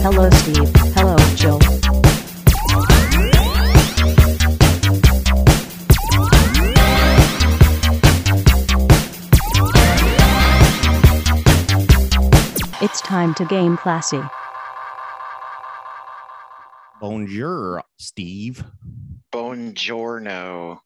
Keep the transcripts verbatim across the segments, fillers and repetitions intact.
Hello, Steve. Hello, Jill. It's time to game classy. Bonjour, Steve. Buongiorno.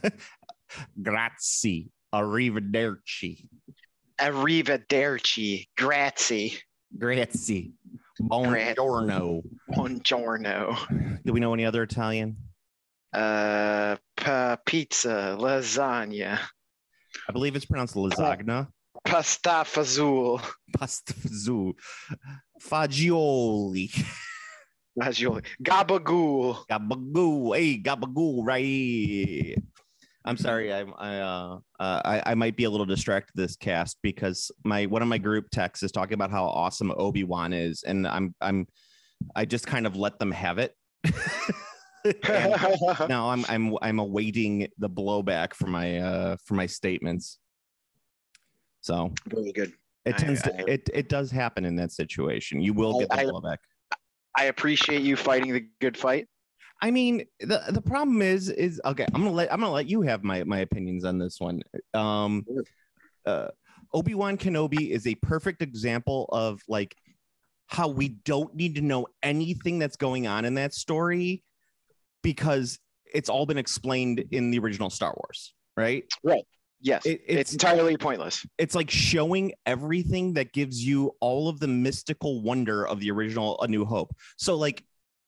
Grazie. Arrivederci. Arrivederci. Grazie. Grazie. Buongiorno. Buongiorno. Do we know any other Italian? Uh, pa- pizza, lasagna, I believe it's pronounced lasagna. pasta fazool, Pasta fazool. Fagioli. fagioli, gabagool. Gabagoo. Hey, gabagoo, right? I'm sorry. I'm, I, uh, uh, I, I might be a little distracted this cast because my one of my group texts is talking about how awesome Obi-Wan is, and I'm I'm I just kind of let them have it. Now I'm I'm I'm awaiting the blowback for my uh for my statements. So Very good. it I- tends I- to it it does happen in that situation. You will I- get the I- blowback. I appreciate you fighting the good fight. I mean, the the problem is is okay. I'm gonna let I'm gonna let you have my my opinions on this one. Um, uh, Obi-Wan Kenobi is a perfect example of like how we don't need to know anything that's going on in that story because it's all been explained in the original Star Wars, right? Yes, It- it's, it's entirely pointless. it's like showing everything that gives you all of the mystical wonder of the original A New Hope. So like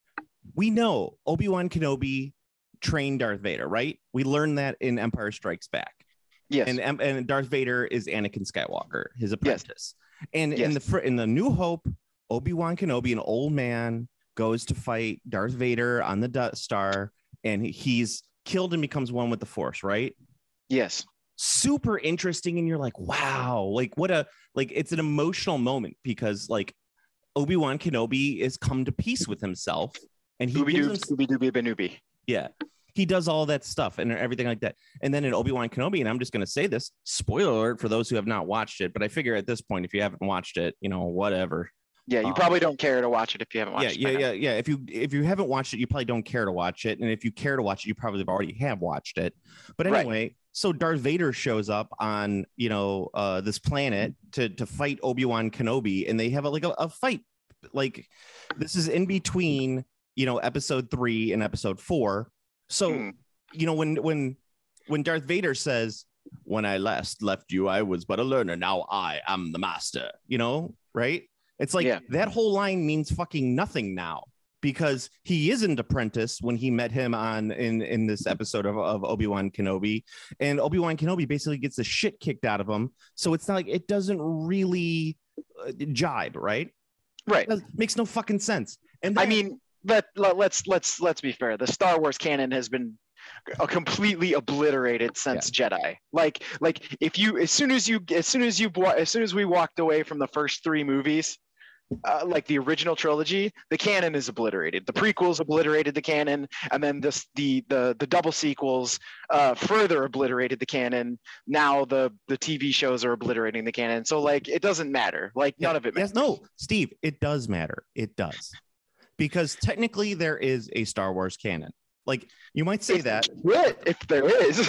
we know Obi-Wan Kenobi trained Darth Vader, right? We learned that in Empire Strikes Back. Yes. And and Darth Vader is Anakin Skywalker, his apprentice. And in Yes. the fir- in the New Hope, Obi-Wan Kenobi, an old man, goes to fight Darth Vader on the Death Star, and he's killed and becomes one with the Force, right? yes. Super interesting, and you're like, wow, like what a like it's an emotional moment because like Obi-Wan Kenobi is come to peace with himself, and he Ooby gives doob, him, Scooby Dooby Banooby. yeah, he does all that stuff and everything like that. And then in Obi-Wan Kenobi, and I'm just going to say this, spoiler alert for those who have not watched it, but I figure at this point, if you haven't watched it, you know, whatever. Yeah, you Um, probably don't care to watch it if you haven't watched Yeah, it. yeah, yeah, yeah. If you if you haven't watched it, you probably don't care to watch it, and if you care to watch it, you probably already have watched it. But Right. anyway, so Darth Vader shows up on you know uh, this planet to to fight Obi-Wan Kenobi, and they have a, like a, a fight. Like this is in between you know episode three and episode four. So Hmm. you know when when when Darth Vader says, "When I last left you, I was but a learner. Now I am the master." You know, right? It's like Yeah. that whole line means fucking nothing now because he is an apprentice when he met him on in in this episode of, of Obi-Wan Kenobi, and Obi-Wan Kenobi basically gets the shit kicked out of him. So it's not like it doesn't really uh, jibe, right? Right. It makes no fucking sense. And I then- mean, let, let let's let's let's be fair. The Star Wars canon has been uh, completely obliterated since Jedi. Like like if you as soon as you as soon as you wa- as soon as we walked away from the first three movies, uh, like the original trilogy, the canon is obliterated. The prequels obliterated the canon, and then this the the the double sequels uh, further obliterated the canon. Now the the T V shows are obliterating the canon. So like it doesn't matter. Like none of it matters. Yes, no, Steve, it does matter. It does. Because technically there is a Star Wars canon. Like you might say If- that. What if there is?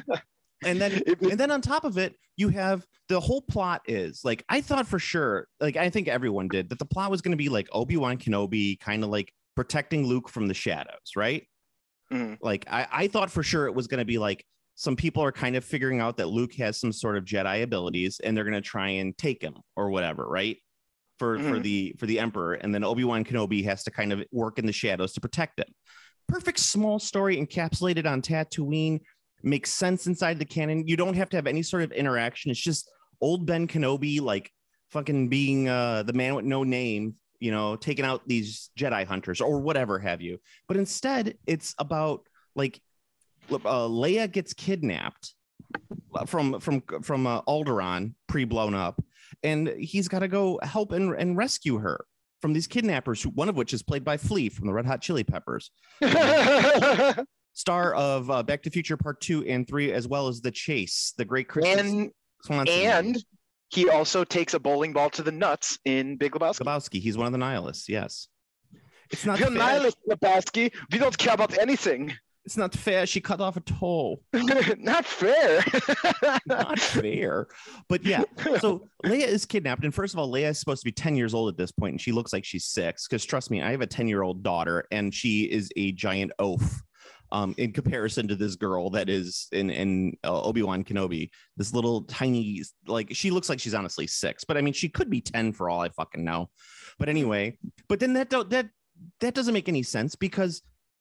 And then If- and then on top of it, you have the whole plot is like I thought for sure, like I think everyone did, that the plot was going to be like Obi-Wan Kenobi kind of like protecting Luke from the shadows, right? Mhm. Like I, I thought for sure it was going to be like some people are kind of figuring out that Luke has some sort of Jedi abilities and they're going to try and take him or whatever, right? For for Mhm. the for the Emperor, and then Obi-Wan Kenobi has to kind of work in the shadows to protect him. Perfect small story encapsulated on Tatooine. Makes sense inside the canon. You don't have to have any sort of interaction. It's just old Ben Kenobi, like fucking being uh, the man with no name, you know, taking out these Jedi hunters or whatever have you. But instead, it's about like uh, Leia gets kidnapped from from from uh, Alderaan, pre-blown up, and he's got to go help and, and rescue her from these kidnappers. Who, one of which is played by Flea from the Red Hot Chili Peppers. Star of uh, Back to the Future Part Two and Three, as well as The Chase, the great Christmas and Swanson and movie. he also takes a bowling ball to the nuts in Big Lebowski. Lebowski, he's one of the nihilists. Yes, it's not You're fair. nihilist, Lebowski. We don't care about anything. It's not fair. She cut off a toe. Not fair. Not fair. But yeah, so Leia is kidnapped. And first of all, Leia is supposed to be ten years old at this point, and she looks like she's six. Because trust me, I have a ten-year-old daughter, and she is a giant oaf um, in comparison to this girl that is in, in uh, Obi-Wan Kenobi. This little tiny, like, she looks like she's honestly six. But I mean, she could be ten for all I fucking know. But anyway, but then that don't, that that doesn't make any sense because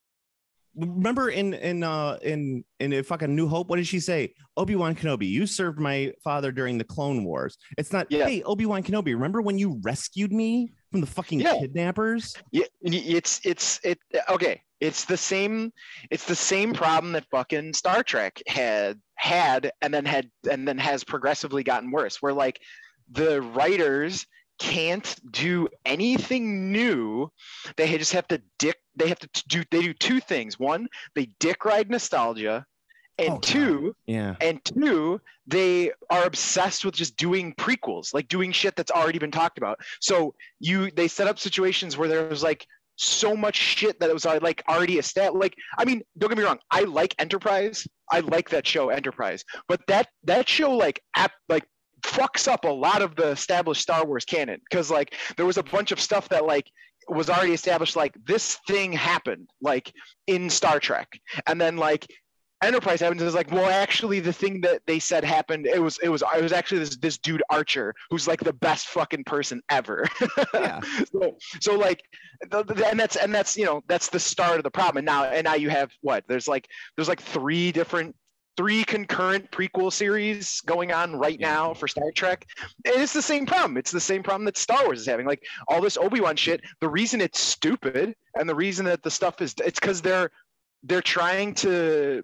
remember in in uh in in a fucking New Hope, what did she say? Obi-Wan Kenobi, you served my father during the Clone Wars. It's not, yeah. Hey, Obi-Wan Kenobi, remember when you rescued me from the fucking yeah. kidnappers? Yeah, it's it's it okay. It's the same. It's the same problem that fucking Star Trek had had, and then had and then has progressively gotten worse. Where like the writers can't do anything new. They just have to dick. They have to do. They do two things. One, they dick ride nostalgia, and oh, two, God. yeah, and two, they are obsessed with just doing prequels, like doing shit that's already been talked about. So you, they set up situations where there was like so much shit that it was like already established. Like, I mean, don't get me wrong. I like Enterprise. I like that show, Enterprise. But that that show, like, app, like. fucks up a lot of the established Star Wars canon because like there was a bunch of stuff that like was already established, like this thing happened like in Star Trek, and then like Enterprise happens is like, well, actually the thing that they said happened, it was it was it was actually this this dude Archer who's like the best fucking person ever. Yeah. so, so like and that's and that's you know that's the start of the problem. And now and now you have what there's like there's like three different three concurrent prequel series going on right now for Star Trek. And it's the same problem. It's the same problem that Star Wars is having. Like all this Obi-Wan shit, the reason it's stupid and the reason that the stuff is, it's because they're, they're trying to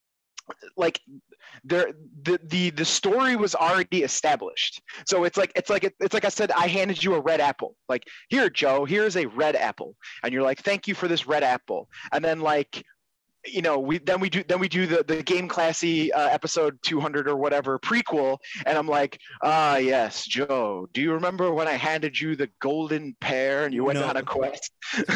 like, they're, the, the, the story was already established. So it's like, it's like, it's like I said, I handed you a red apple. Like, here, Joe, here's a red apple. And you're like, thank you for this red apple. And then like, you know, we then we do then we do the the Game Classy uh, episode two hundred or whatever prequel, and I'm like, ah, yes, Joe, do you remember when I handed you the golden pear and you went no. on a quest?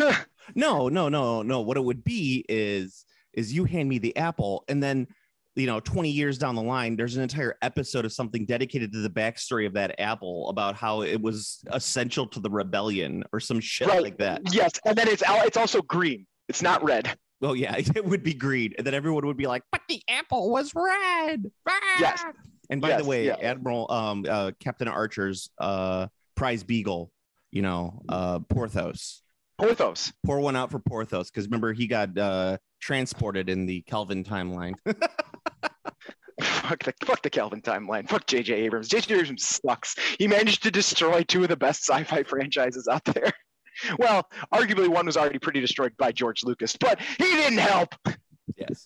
no, no, no, no. What it would be is is you hand me the apple, and then you know, twenty years down the line, there's an entire episode of something dedicated to the backstory of that apple about how it was essential to the rebellion or some shit right. like that. Yes, and then it's it's also green. It's not red. Well, yeah, it would be green, and then everyone would be like, "But the apple was red." Ah! Yes. And by yes, the way, yeah. Admiral, um, uh, Captain Archer's uh, prize beagle, you know, uh, Porthos. Porthos. Pour one out for Porthos, because remember he got uh, transported in the Kelvin timeline. Fuck the fuck the Kelvin timeline. Fuck J J Abrams. J J Abrams sucks. He managed to destroy two of the best sci-fi franchises out there. Well, arguably one was already pretty destroyed by George Lucas, but he didn't help. Yes.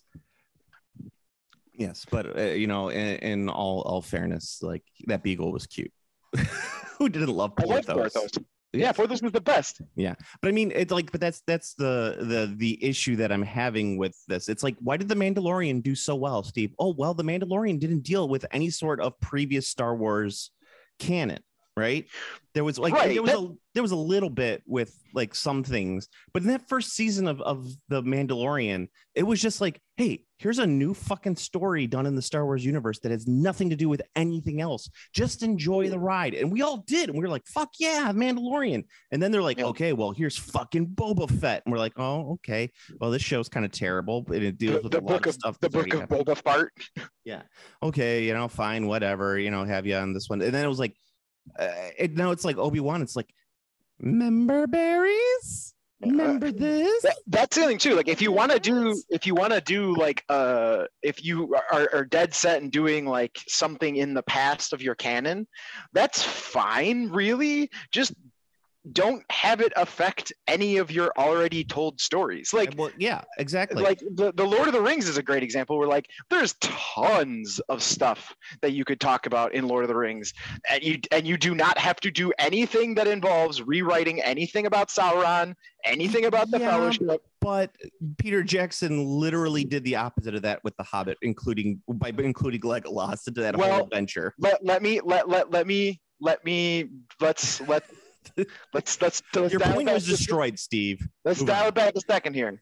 Yes, but uh, you know, in, in all all fairness, like that beagle was cute. Who didn't love Porthos? I love Porthos. Yeah, Porthos was the best. Yeah, but I mean, it's like, but that's that's the the the issue that I'm having with this. It's like, why did the Mandalorian do so well, Steve? Oh, well, the Mandalorian didn't deal with any sort of previous Star Wars canon. Right. There was like right. there was a there was a little bit with like some things, but in that first season of, of the Mandalorian, it was just like, hey, here's a new fucking story done in the Star Wars universe that has nothing to do with anything else. Just enjoy the ride. And we all did. And we were like, fuck yeah, Mandalorian. And then they're like, yeah. okay, well, here's fucking Boba Fett. And we're like, oh, okay. Well, this show's kind of terrible, but it deals with the a lot of, of stuff. The book of happened. Boba Fett. Yeah. Okay. You know, fine, whatever, you know, have you on this one. And then it was like, Uh, it, now it's like Obi-Wan. It's like, remember berries? Remember this? That, that's the thing too. Like, if you want to do, if you want to do, like, uh, if you are, are dead set in doing like something in the past of your canon, that's fine. Really, just don't have it affect any of your already told stories. Like, well, yeah, exactly. Like the, the Lord of the Rings is a great example where like there's tons of stuff that you could talk about in Lord of the Rings, and you and you do not have to do anything that involves rewriting anything about Sauron, anything about the yeah, Fellowship. But Peter Jackson literally did the opposite of that with The Hobbit, including by including Legolas into that Well, whole adventure. Let let me let let let me let me let's let let's let's, let's Your dial point back was just- destroyed, Steve. Let's Move dial on. it back a second here.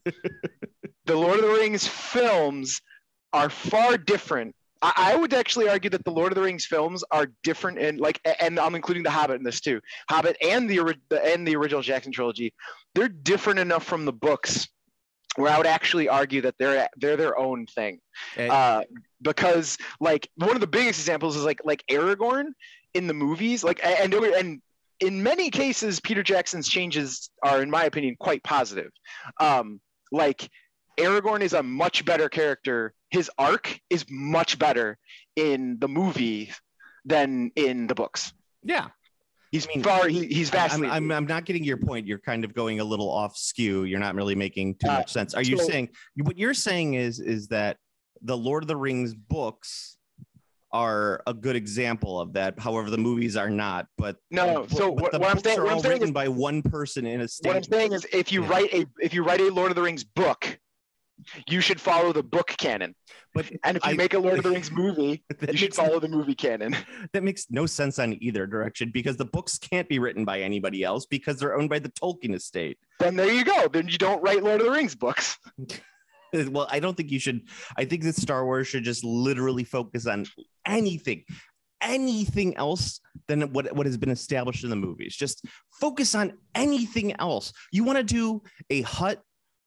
The Lord of the Rings films are far different. I, I would actually argue that the Lord of the Rings films are different, and like, and I'm including the Hobbit in this too. Hobbit and the ori- and the original Jackson trilogy, they're different enough from the books where I would actually argue that they're they're their own thing. And- Uh, because like one of the biggest examples is like like Aragorn in the movies, like and and in many cases, Peter Jackson's changes are, in my opinion, quite positive. Um, like Aragorn is a much better character. His arc is much better in the movie than in the books. yeah. He's I mean, far. He, he's I'm, vastly. I'm, I'm not getting your point. You're kind of going a little off skew. You're not really making too Uh, much sense. Are you so- saying what you're saying is is that the Lord of the Rings books are a good example of that? However, the movies are not. But No, the, so but what- the what I'm books saying- are what I'm all saying written is- by one person in a state. what I'm saying is, if you Yeah. write a if you write a Lord of the Rings book, you should follow the book canon. But And if you I- make a Lord of the Rings movie, that you should makes follow the movie canon. that makes no sense on either direction because the books can't be written by anybody else because they're owned by the Tolkien estate. Then there you go. Then you don't write Lord of the Rings books. Well, I don't think you should. I think that Star Wars should just literally focus on anything, anything else than what, what has been established in the movies. Just focus on anything else. You want to do a Hutt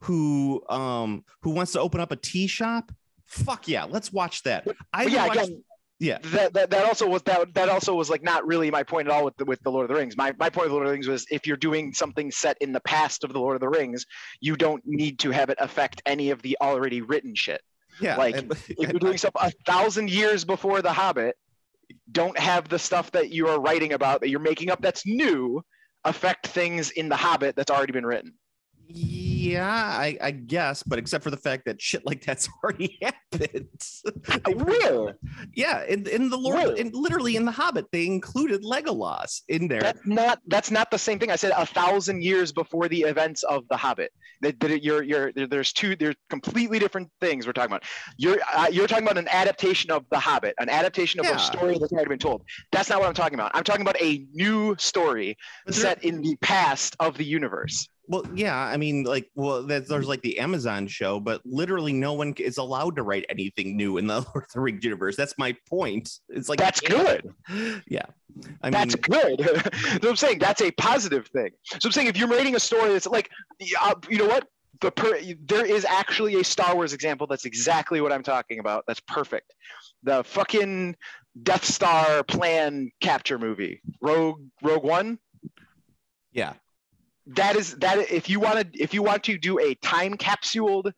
who um who wants to open up a tea shop? Fuck yeah, let's watch that. I But yeah, would watch- again, yeah. that, that that also was that that also was like not really my point at all with the, with the Lord of the Rings. My my point of the Lord of the Rings was if you're doing something set in the past of the Lord of the Rings, you don't need to have it affect any of the already written shit. Yeah, like, and- If you're doing stuff a thousand years before the Hobbit, don't have the stuff that you are writing about that you're making up that's new affect things in the Hobbit that's already been written. Yeah, I, I guess, but except for the fact that shit like that's already happened. They- Where? Yeah, in, in the Lord, Where? in, literally in the Hobbit, they included Legolas in there. That's not that's not the same thing. I said a thousand years before the events of the Hobbit. That, that you're you're there- there's two there's completely different things we're talking about. You're uh, you're talking about an adaptation of the Hobbit, an adaptation of Yeah. a story that's already been told. That's not what I'm talking about. I'm talking about a new story But there- set in the past of the universe. Well, yeah, I mean, like, well, that, there's like the Amazon show, but literally no one is allowed to write anything new in the Lord of the Rings universe. That's my point. It's like That's good. Yeah, I That's mean, good. So I'm saying that's a positive thing. So I'm saying if you're writing a story that's like, uh, you know what? The per, there is actually a Star Wars example that's exactly what I'm talking about. That's perfect. The fucking Death Star plan capture movie, Rogue Rogue One. yeah, That is that. If you want to, if you want to do a time capsuled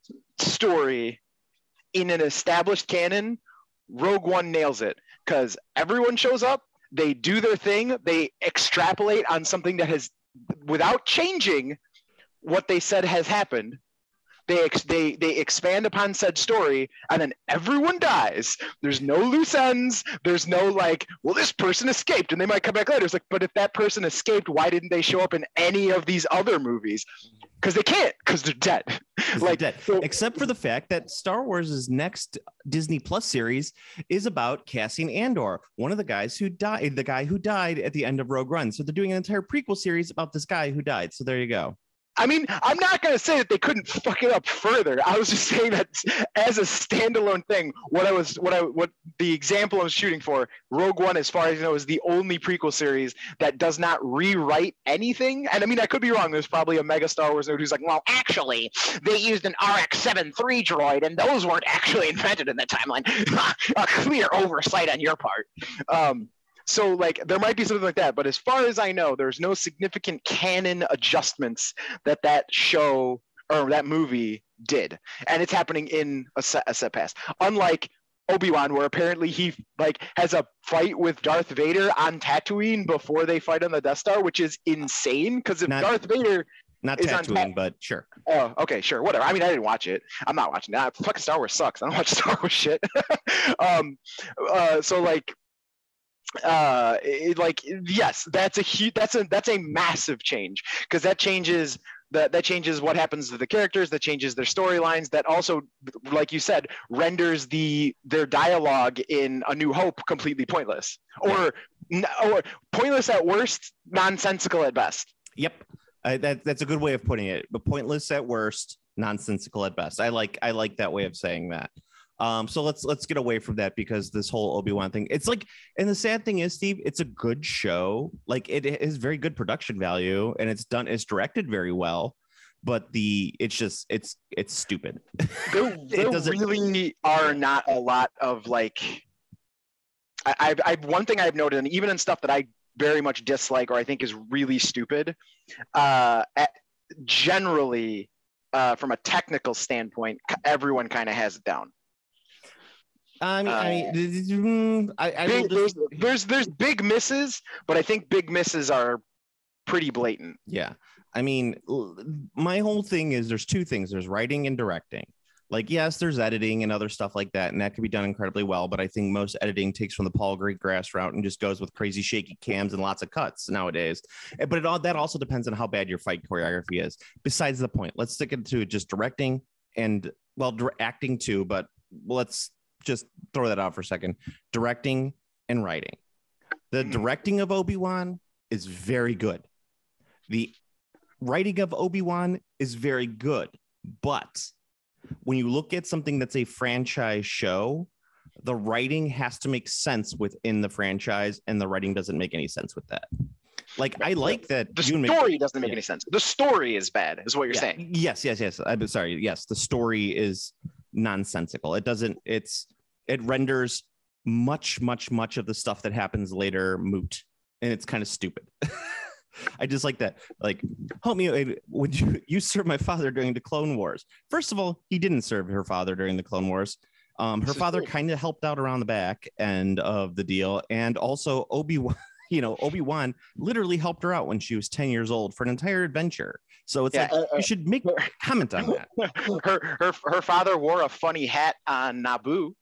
story in an established canon, Rogue One nails it because everyone shows up, they do their thing, they extrapolate on something that has, without changing what they said has happened. They, ex- they they expand upon said story, and then everyone dies. There's no loose ends. There's no like, well, this person escaped, and they might come back later. It's like, but if that person escaped, why didn't they show up in any of these other movies? Because they can't, because they're dead. 'cause they're Like, dead. so- Except for the fact that Star Wars' next Disney Plus series is about Cassian Andor, one of the guys who died, the guy who died at the end of Rogue One. So they're doing an entire prequel series about this guy who died. So there you go. I mean, I'm not going to say that they couldn't fuck it up further. I was just saying that as a standalone thing, what I was, what I, what the example I was shooting for, Rogue One, as far as you know, is the only prequel series that does not rewrite anything. And I mean, I could be wrong. There's probably a mega Star Wars nerd who's like, well, actually, they used an R X seventy-three droid, and those weren't actually invented in the timeline. A clear oversight on your part. Um, So like there might be something like that, but as far as I know, there's no significant canon adjustments that that show or that movie did, and it's happening in a set, a set pass. Unlike Obi-Wan, where apparently he like has a fight with Darth Vader on Tatooine before they fight on the Death Star, which is insane. Because if Not- Darth Vader, Not Is on Tatooine, Tat- but sure. oh, okay, sure, whatever. I mean, I didn't watch it. I'm not watching that. Fucking Star Wars sucks. I don't watch Star Wars shit. um, uh, so like. uh it, like yes, that's a huge that's a that's a massive change because that changes that that changes what happens to the characters, that changes their storylines, that also, like you said, renders the their dialogue in A New Hope completely pointless, or or pointless at worst, nonsensical at best. Yep, uh, that that's a good way of putting it. But pointless at worst, nonsensical at best. I like I like that way of saying that. Um, so let's let's get away from that, because this whole Obi-Wan thing, it's like, and the sad thing is, Steve, it's a good show. Like, it is very good production value, and it's done, it's directed very well, but the it's just it's it's stupid. There, there it doesn't really are not a lot of like. I, I've, I've one thing I've noted, and even in stuff that I very much dislike or I think is really stupid, uh, at, generally, uh, from a technical standpoint, everyone kind of has it down. I mean, Uh, I, mean, I, I Big, will there's, just, there's there's big misses, but I think big misses are pretty blatant. yeah. I mean, l- my whole thing is there's two things. There's writing and directing. Like, yes, there's editing and other stuff like that, and that can be done incredibly well. But I think most editing takes from the Paul Greengrass route and just goes with crazy shaky cams and lots of cuts nowadays. Eh, But it all that also depends on how bad your fight choreography is. Besides the point, let's stick it to just directing and, well, dir- acting too. But let's just throw that out for a second. Directing and writing. The directing of Obi-Wan is very good. The writing of Obi-Wan is very good. But when you look at something that's a franchise show, the writing has to make sense within the franchise, and the writing doesn't make any sense with that. Like, I like that The Ewan story Mc- doesn't make yeah. any sense. The story is bad, is what you're Yeah. saying. Yes, yes, yes. I'm sorry. Yes, the story is nonsensical. It doesn't. It's it renders much, much, much of the stuff that happens later moot, and it's kind of stupid. I just like that. Like, help me. uh, Would you you serve my father during the Clone Wars? First of all, he didn't serve her father during the Clone Wars. Um, her This is father true. kind of helped out around the back end of the deal, and also Obi-Wan. You know, Obi-Wan literally helped her out when she was ten years old for an entire adventure. So it's Yeah, like, uh, uh, you should make comment on that. her her her father wore a funny hat on Naboo.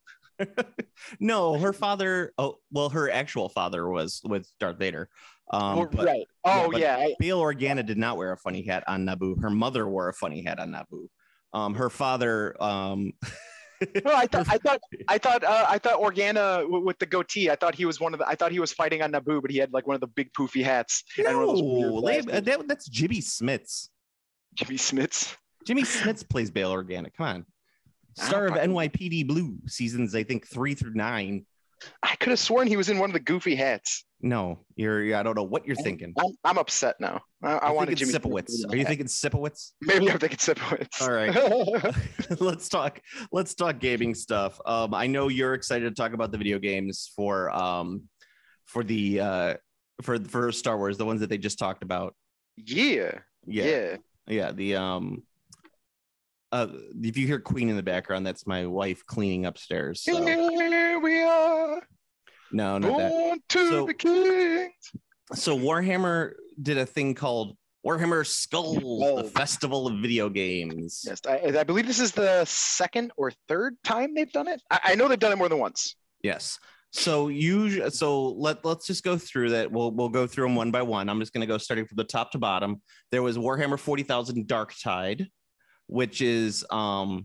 No, her father. Oh, well, her actual father was with Darth Vader. Um, Well, but right. Oh but yeah. I, Bail Organa did not wear a funny hat on Naboo. Her mother wore a funny hat on Naboo. Um, her father. Um, no, I thought I thought I thought uh, I thought Organa w- with the goatee. I thought he was one of the. I thought he was fighting on Naboo, but he had like one of the big poofy hats. and one of those weird no, they, glasses. that, that's Jimmy Smits. Jimmy Smits. Jimmy Smits plays Bail Organa. Come on, I star of don't fucking- N Y P D Blue seasons, I think three through nine. I could have sworn he was in one of the goofy hats. No, you're. I don't know what you're thinking. I'm, I'm upset now. I, I You're wanted thinking Jimmy Smits Sipowicz. to be in Are you that. thinking Sipowicz? Maybe I'm thinking Sipowicz. All right. let's talk let's talk gaming stuff. um I know you're excited to talk about the video games for um for the uh for for Star Wars, the ones that they just talked about. yeah. Yeah, Yeah. yeah, the um uh if you hear Queen in the background, that's my wife cleaning upstairs. So Here we are, no, not that. born to So- the king. So Warhammer did a thing called Warhammer Skulls, Oh. the festival of video games. Yes, I, I believe this is the second or third time they've done it. I, I know they've done it more than once. Yes. So you so let let's just go through that. We'll we'll go through them one by one. I'm just going to go starting from the top to bottom. There was Warhammer forty thousand Dark Tide, which is um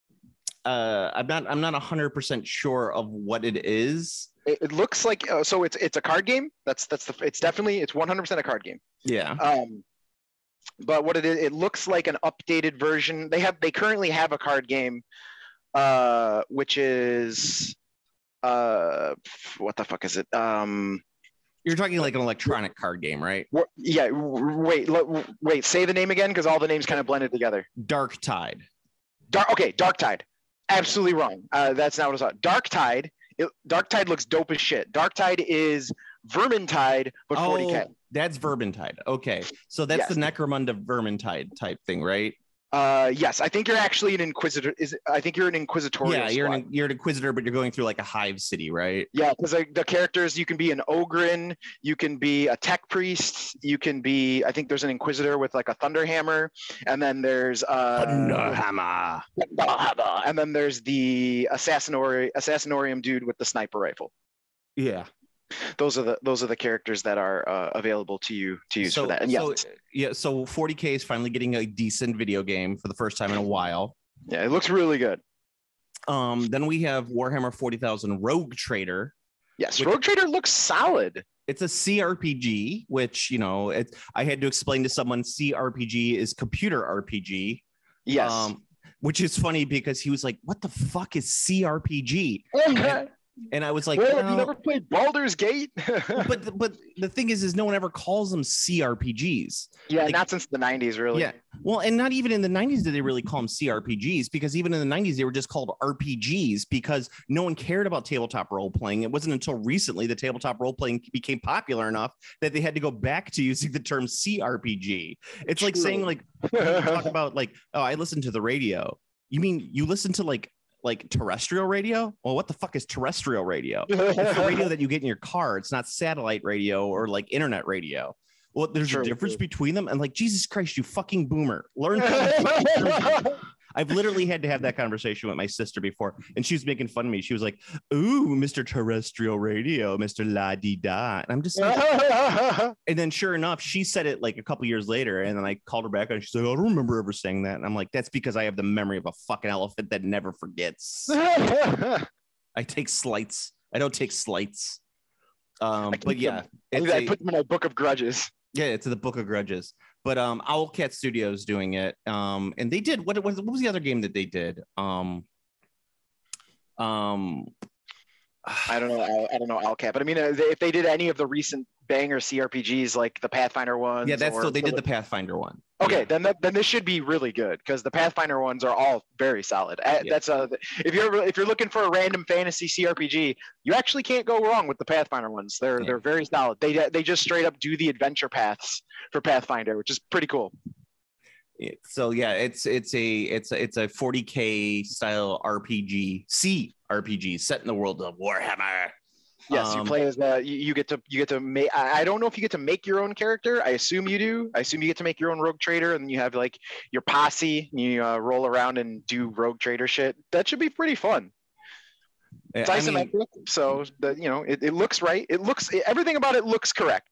uh I'm not I'm not one hundred percent sure of what it is. It, it looks like uh, so it's it's a card game. That's that's the it's definitely it's one hundred percent a card game. Yeah. Um, but what it is, it looks like an updated version. They have they currently have a card game, uh, which is uh, what the fuck is it? Um, You're talking like an electronic card game, right? wha- yeah. w- Wait, lo- wait. Say the name again, because all the names kind of blended together. Dark Tide. Dark. Okay, Dark Tide. Absolutely wrong. Uh, that's not what I saw. Dark Tide. It, Dark Tide looks dope as shit. Dark Tide is Vermintide, but forty K. Oh, that's Vermintide. Okay. So that's Yes. the Necromunda Vermintide type thing, right? Uh, yes, I think you're actually an Inquisitor. Is I think you're an Inquisitorial. Yeah, you're squad. an, you're an Inquisitor, but you're going through like a hive city, right? Yeah, because like, the characters, you can be an Ogren, you can be a Tech Priest, you can be, I think there's an Inquisitor with like a Thunderhammer, and then there's uh, Thunderhammer. and then there's the Assassinori, Assassinorium dude with the sniper rifle. Yeah. those are the those are the characters that are uh, available to you to use so, for that. And so yes, yeah, so forty K is finally getting a decent video game for the first time in a while. yeah, it looks really good. Um, then we have Warhammer forty thousand Rogue Trader. Yes, which, Rogue Trader looks solid. It's a C R P G, which, you know, it, I had to explain to someone C R P G is computer R P G. Yes. Um, which is funny because he was like, what the fuck is C R P G? And, and I was like, well, no. have you never played Baldur's Gate? but but the thing is, is no one ever calls them C R P Gs. Yeah, like, not since the nineties, really. Yeah. Well, and not even in the nineties did they really call them C R P Gs, because even in the nineties, they were just called R P Gs because no one cared about tabletop role playing. It wasn't until recently that tabletop role playing became popular enough that they had to go back to using the term C R P G. It's True. Like saying, like, talk about like, oh, I listen to the radio. You mean you listen to like like terrestrial radio? Well, what the fuck is terrestrial radio? It's the radio that you get in your car. It's not satellite radio or like internet radio. Well, there's true, a difference true. between them. And like, Jesus Christ, you fucking boomer. Learn. I've literally had to have that conversation with my sister before, and she was making fun of me. She was like, ooh, Mister Terrestrial Radio, Mister La-Di-Da. And I'm just like, and then sure enough, she said it like a couple years later, and then I called her back and she's like, I don't remember ever saying that. And I'm like, that's because I have the memory of a fucking elephant that never forgets. I take slights. I don't take slights. Um, but yeah, it's I a, put them in my book of grudges. Yeah, it's the Book of Grudges. But um, Owlcat Studios doing it. Um, and they did what, what? What was the other game that they did? Um, um, I don't know. I, I don't know Owlcat, but I mean, if they did any of the recent banger C R P Gs like the Pathfinder ones, yeah, that's or, so they did the Pathfinder one. Okay, yeah. then that, then this should be really good because the Pathfinder ones are all very solid. Yeah. That's a if you're if you're looking for a random fantasy C R P G, you actually can't go wrong with the Pathfinder ones. They're yeah. they're very solid. They they just straight up do the adventure paths for Pathfinder, which is pretty cool. So yeah, it's it's a it's a, it's a forty K style R P G, C R P G set in the world of Warhammer. Yes, um, you play as the you, you get to you get to make. I don't know if you get to make your own character. I assume you do. I assume you get to make your own rogue trader, and you have like your posse. And you uh, roll around and do rogue trader shit. That should be pretty fun. It's I isometric, mean, so that you know it, it looks right. It looks everything about it looks correct.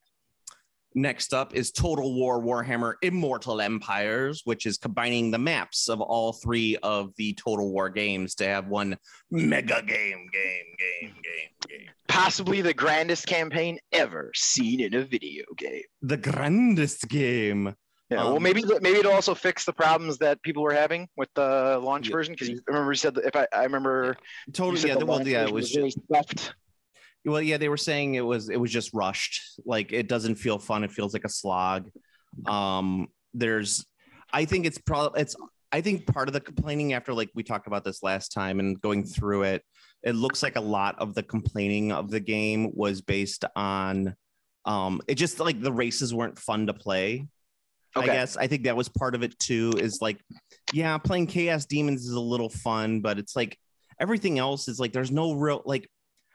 Next up is Total War Warhammer Immortal Empires, which is combining the maps of all three of the Total War games to have one mega game, game, game, game, game. Possibly the grandest campaign ever seen in a video game. The grandest game. Yeah, um, well, maybe maybe it'll also fix the problems that people were having with the launch yeah. version. Because you remember you said that if I, I remember totally yeah, the, well, yeah, it was, was very stuffed. Well, yeah, they were saying it was it was just rushed. Like it doesn't feel fun. It feels like a slog. Um, there's, I think it's probably it's. I think part of the complaining after like we talked about this last time and going through it, it looks like a lot of the complaining of the game was based on, um, it just like the races weren't fun to play. Okay. I guess I think that was part of it too. Is like, yeah, playing Chaos Demons is a little fun, but it's like everything else is like there's no real like.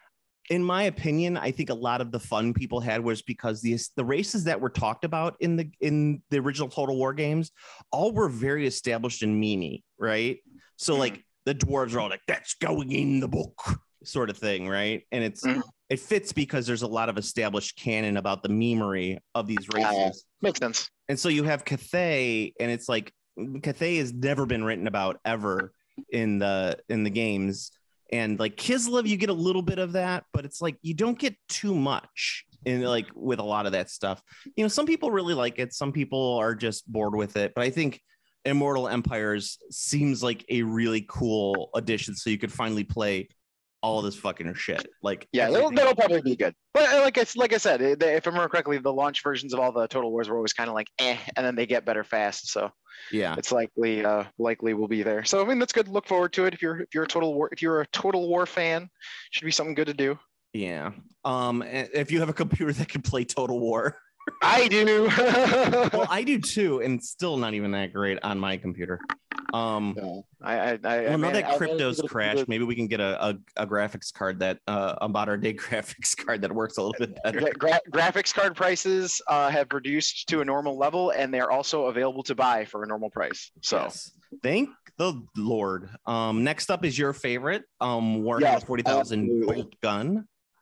In my opinion, I think a lot of the fun people had was because the the races that were talked about in the in the original Total War games all were very established and memey, right? So mm-hmm. like the dwarves are all like, that's going in the book sort of thing, right? And it's mm-hmm. it fits because there's a lot of established canon about the memery of these races. Uh, makes sense. And so you have Cathay, and it's like Cathay has never been written about ever in the in the games. And like Kislev, you get a little bit of that, but it's like you don't get too much in like with a lot of that stuff. You know, some people really like it. Some people are just bored with it. But I think Immortal Empires seems like a really cool addition. So you could finally play all of this fucking shit. Like, yeah, that'll, that'll probably be good. But like I like I said, if I remember correctly, the launch versions of all the Total Wars were always kind of like, eh, and then they get better fast. So yeah, it's likely uh likely will be there. So I mean, that's good. Look forward to it. If you're if you're a Total War if you're a Total War fan, should be something good to do. Yeah. Um, if you have a computer that can play Total War. I do. Well, I do too, and it's still not even that great on my computer. Um, no, I, I, I, well, I now mean, that I, crypto's I, crashed, maybe we can get a, a, a graphics card that uh, a modern day graphics card that works a little bit better. Gra- graphics card prices uh, have reduced to a normal level, and they're also available to buy for a normal price. So, yes. Thank the Lord. Um, next up is your favorite, um, Warhammer yes, forty thousand Bolt Gun.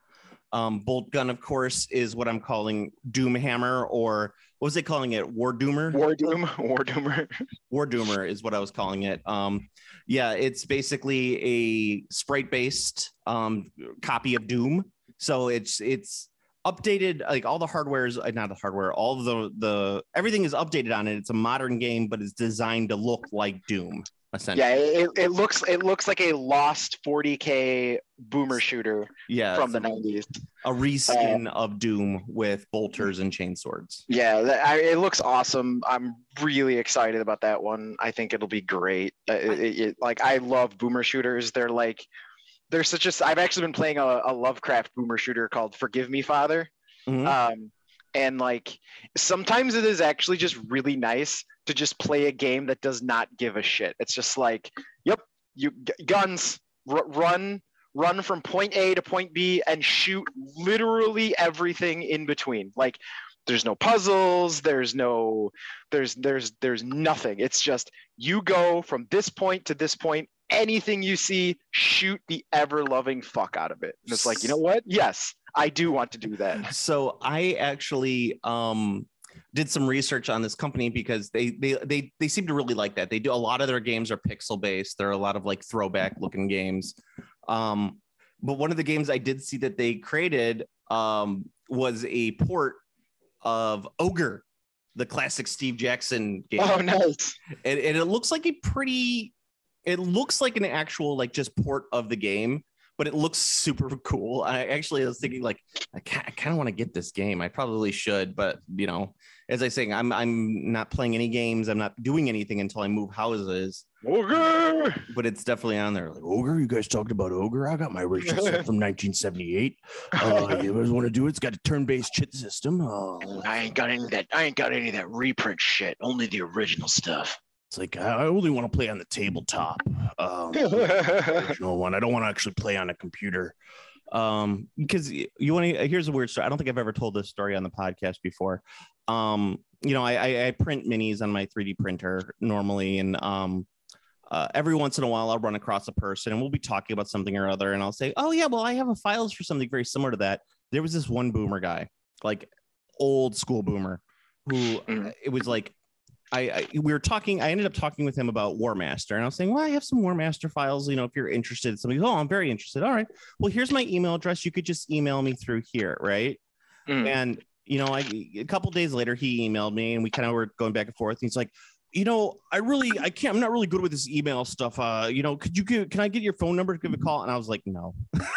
Um, Bolt Gun, of course, is what I'm calling Doomhammer, or what was they calling it? War Doomer? War Doom, War Doomer. War Doomer is what I was calling it. Um, yeah, it's basically a sprite-based um, copy of Doom. So it's it's updated, like all the hardware is uh, not the hardware, all of the the everything is updated on it. It's a modern game, but it's designed to look like Doom. Yeah, it, it looks it looks like a lost forty K boomer shooter yeah, from the nineties. A reskin uh, of Doom with bolters and chainswords. Yeah, that, I, it looks awesome. I'm really excited about that one. I think it'll be great. Uh, it, it, it, like I love boomer shooters. They're like they're such a. I've actually been playing a, a Lovecraft boomer shooter called Forgive Me, Father. Mm-hmm. Um, and like sometimes it is actually just really nice to just play a game that does not give a shit. It's just like, yep, you g- guns, r- run, run from point A to point B and shoot literally everything in between. Like there's no puzzles, there's no, there's, there's, there's nothing. It's just, you go from this point to this point, anything you see, shoot the ever loving fuck out of it. And it's like, you know what? Yes, I do want to do that. So I actually, um, did some research on this company because they they they they seem to really like that. They do a lot of their games are pixel based. There are a lot of like throwback looking games. Um, but one of the games I did see that they created um, was a port of Ogre, the classic Steve Jackson game. Oh, nice. And, and it looks like a pretty. It looks like an actual like just port of the game, but it looks super cool. I actually was thinking like, I, I kind of want to get this game. I probably should, but you know, as I say, I'm I'm not playing any games. I'm not doing anything until I move houses. Ogre, but it's definitely on there. Like Ogre, you guys talked about Ogre. I got my original set from nineteen seventy-eight. Uh, you guys want to do it? It's got a turn-based chit system. Uh, I ain't got any of that. I ain't got any of that reprint shit. Only the original stuff. It's like I only want to play on the tabletop. Um, original one. I don't want to actually play on a computer. Um, because you want to. Here's a weird story. I don't think I've ever told this story on the podcast before. Um, you know, I, I, I print minis on my three D printer normally, and um, uh, every once in a while I'll run across a person, and we'll be talking about something or other, and I'll say, "Oh yeah, well I have a files for something very similar to that." There was this one boomer guy, like old school boomer, who uh, it was like. I, I we were talking. I ended up talking with him about War Master, and I was saying, "Well, I have some War Master files. You know, if you're interested in something." Oh, I'm very interested. All right. Well, here's my email address. You could just email me through here, right? Mm. And you know, I a couple days later, he emailed me, and we kind of were going back and forth. And he's like, "You know, I really, I can't. I'm not really good with this email stuff. Uh, you know, could you give? Can I get your phone number to give a call?" And I was like, "No."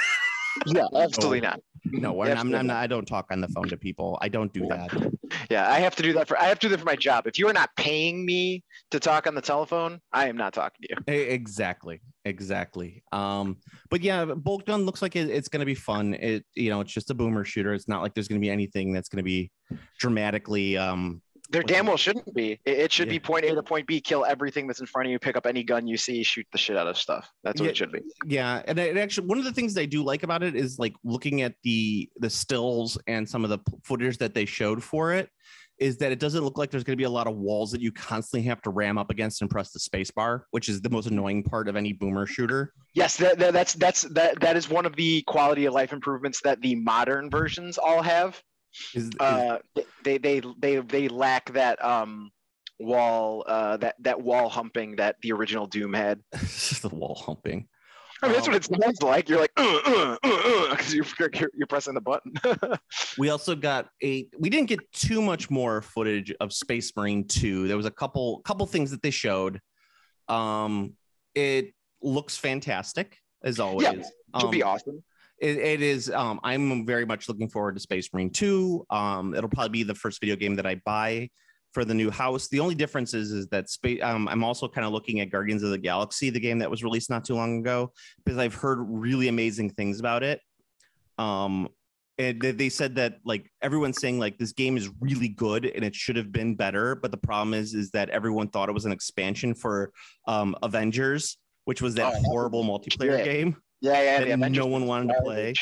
Yeah, absolutely not. No, I'm, I'm, I'm not. I don't talk on the phone to people. I don't do that. Yeah, I have to do that for. I have to do that for my job. If you are not paying me to talk on the telephone, I am not talking to you. Exactly, exactly. Um, but yeah, Bolt Gun looks like it, it's going to be fun. It, you know, it's just a boomer shooter. It's not like there's going to be anything that's going to be dramatically. Um, there damn well shouldn't be. It, it should yeah. be point A to point B. Kill everything that's in front of you. Pick up any gun you see. Shoot the shit out of stuff. That's what yeah, it should be. Yeah, and it actually one of the things I do like about it is like looking at the the stills and some of the footage that they showed for it. Is that it doesn't look like there's going to be a lot of walls that you constantly have to ram up against and press the space bar, which is the most annoying part of any boomer shooter. Yes, that, that, that's that's that that is one of the quality of life improvements that the modern versions all have. Is, is, uh, they, they they they lack that um wall uh that that wall humping that the original Doom had. The wall humping. I mean, that's what it sounds like. You're like, uh, uh, uh, uh, because you're, you're you're pressing the button. We also got a. We didn't get too much more footage of Space Marine two. There was a couple couple things that they showed. Um, it looks fantastic as always. Yeah, it should um, be awesome. It, it is. Um, I'm very much looking forward to Space Marine two. Um, it'll probably be the first video game that I buy for the new house. The only difference is, is that space. Um, I'm also kind of looking at Guardians of the Galaxy, the game that was released not too long ago, because I've heard really amazing things about it. Um, and they, they said that like everyone's saying like this game is really good and it should have been better, but the problem is is that everyone thought it was an expansion for um, Avengers, which was that oh, horrible multiplayer yeah. game. Yeah, yeah, that no one wanted to play.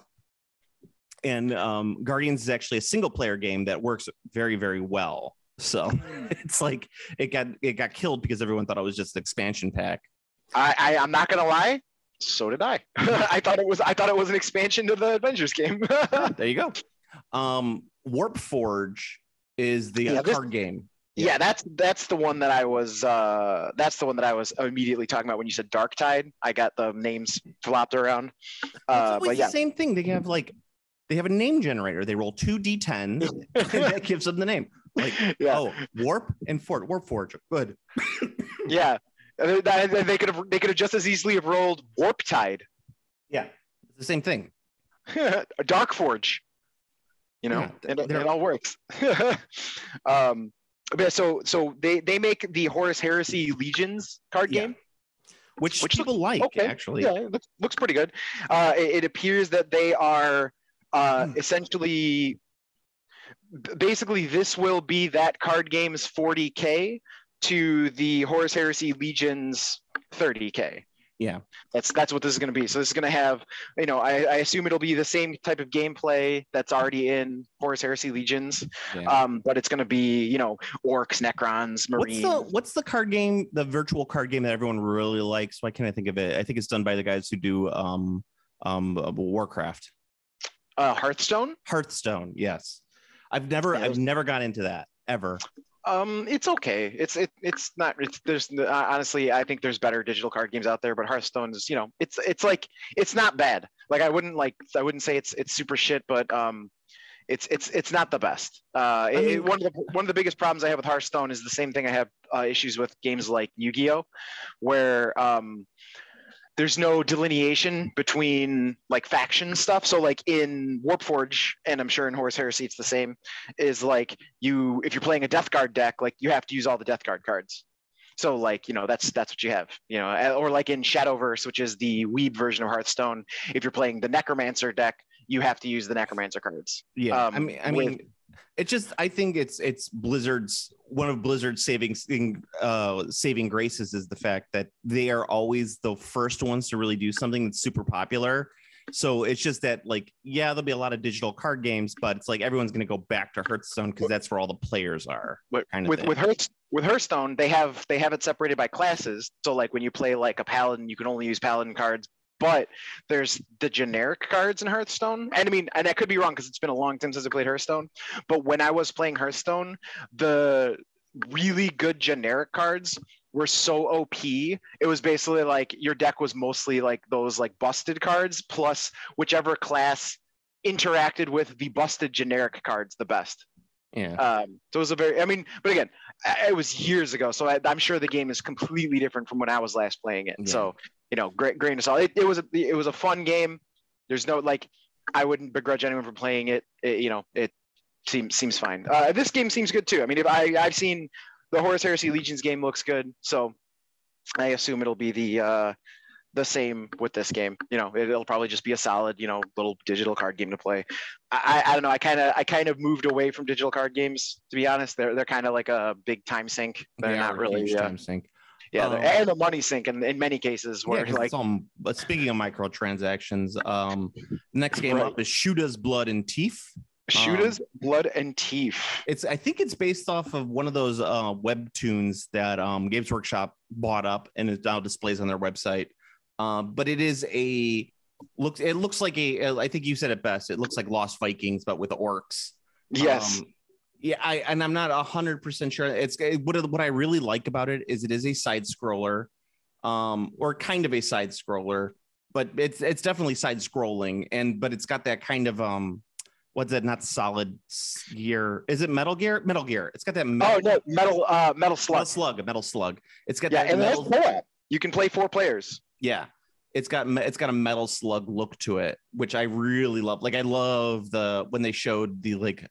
And um, Guardians is actually a single player game that works very, very well. So it's like it got it got killed because everyone thought it was just an expansion pack. I, I I'm not gonna lie. So did I. I thought it was I thought it was an expansion to the Avengers game. There you go. Um, Warp Forge is the uh, Yeah, this- card game. Yeah, that's that's the one that I was uh, that's the one that I was immediately talking about when you said Dark Tide. I got the names flopped around. It's Uh, always but yeah, the same thing. They have like they have a name generator. They roll two d tens, and that gives them the name. Like, yeah, oh, Warp and Fort Warp Forge. Good. yeah. Uh, that- They could have they could have just as easily have rolled Warp Tide, Yeah, it's the same thing. Dark Forge. You know, Yeah, it, they're- it all works. um, but so so they they make the Horus Heresy Legions card Yeah. game. Which, Which people like Okay, actually. yeah, it looks, looks pretty good. Uh, it, it appears that they are uh, Hmm. essentially, b- basically, this will be that card game's forty K to the Horus Heresy Legions thirty K. Yeah. That's that's what this is going to be. So this is going to have, you know, I, I assume it'll be the same type of gameplay that's already in Horus Heresy Legions, Yeah. um, but it's going to be, you know, orcs, necrons, What's marines. the what's the card game, the virtual card game that everyone really likes? Why can't I think of it? I think it's done by the guys who do um um uh, Warcraft. uh, Hearthstone. Hearthstone, yes. I've never Yeah, I've those- never got into that ever. Um, it's okay. It's it it's not. It's there's uh, honestly, I think there's better digital card games out there, but Hearthstone is, you know, it's it's like it's not bad. Like I wouldn't like I wouldn't say it's it's super shit, but um, it's it's it's not the best. Uh, it- I it- mean- one of the one of the biggest problems I have with Hearthstone is the same thing I have uh, issues with games like Yu-Gi-Oh, where um. There's no delineation between like faction stuff. So like in Warpforge, and I'm sure in Horus Heresy it's the same, is like you if you're playing a Death Guard deck, like you have to use all the Death Guard cards. So like, you know, that's that's what you have, you know, or like in Shadowverse, which is the Weeb version of Hearthstone, if you're playing the Necromancer deck, you have to use the Necromancer cards. Yeah. I Um, mean I with- mean it's just I think it's it's Blizzard's one of Blizzard's saving uh saving graces is the fact that they are always the first ones to really do something that's super popular. So it's just that like, yeah, there'll be a lot of digital card games, but it's like everyone's gonna go back to Hearthstone because that's where all the players are. With kind of with thing. with, Hearth, with Hearthstone, they have they have it separated by classes. So like when you play like a paladin, you can only use paladin cards. But there's the generic cards in Hearthstone, and I mean, and I could be wrong because it's been a long time since I played Hearthstone. But when I was playing Hearthstone, the really good generic cards were so O P. It was basically like your deck was mostly like those like busted cards plus whichever class interacted with the busted generic cards the best. Yeah. Um, so it was a very, I mean, but again, I- it was years ago, so I, I'm sure the game is completely different from when I was last playing it. Yeah. So, you know, great, grain of salt. It, it was a, it was a fun game. There's no like, I wouldn't begrudge anyone for playing it. It- you know, it seems seems fine. Uh, this game seems good too. I mean, if I I've seen the Horus Heresy Legions game looks good, so I assume it'll be the uh, the same with this game. You know, it, it'll probably just be a solid, you know, little digital card game to play. I, I, I don't know. I kind of I kind of moved away from digital card games, to be honest. They're they're kind of like a big time sink. They're They not are a really huge uh, time sink. yeah, Um, they're- and a money sink in, in many cases Yeah, where 'cause like it's all, but speaking of microtransactions, um, next game Right. up is Shoota's Blood and Teeth. Shooters, blood and teeth. It's I think it's based off of one of those uh, webtoons that um, Games Workshop bought up and it now displays on their website. Um, but it is a looks it looks like a I think you said it best. It looks like Lost Vikings, but with orcs. Yes. Um, yeah, I and I'm not a hundred percent sure. It's what what I really like about it is it is a side scroller, um, or kind of a side scroller, but it's it's definitely side scrolling, and but it's got that kind of um, what's that? Not Solid Gear? Is it Metal Gear? Metal Gear. It's got that metal, oh no, metal uh metal metal slug. slug, a metal slug. It's got Yeah, that and that's metal, co-op. You can play four players. yeah. It's got me- it's got a metal slug look to it, which I really love. Like I love the when they showed the like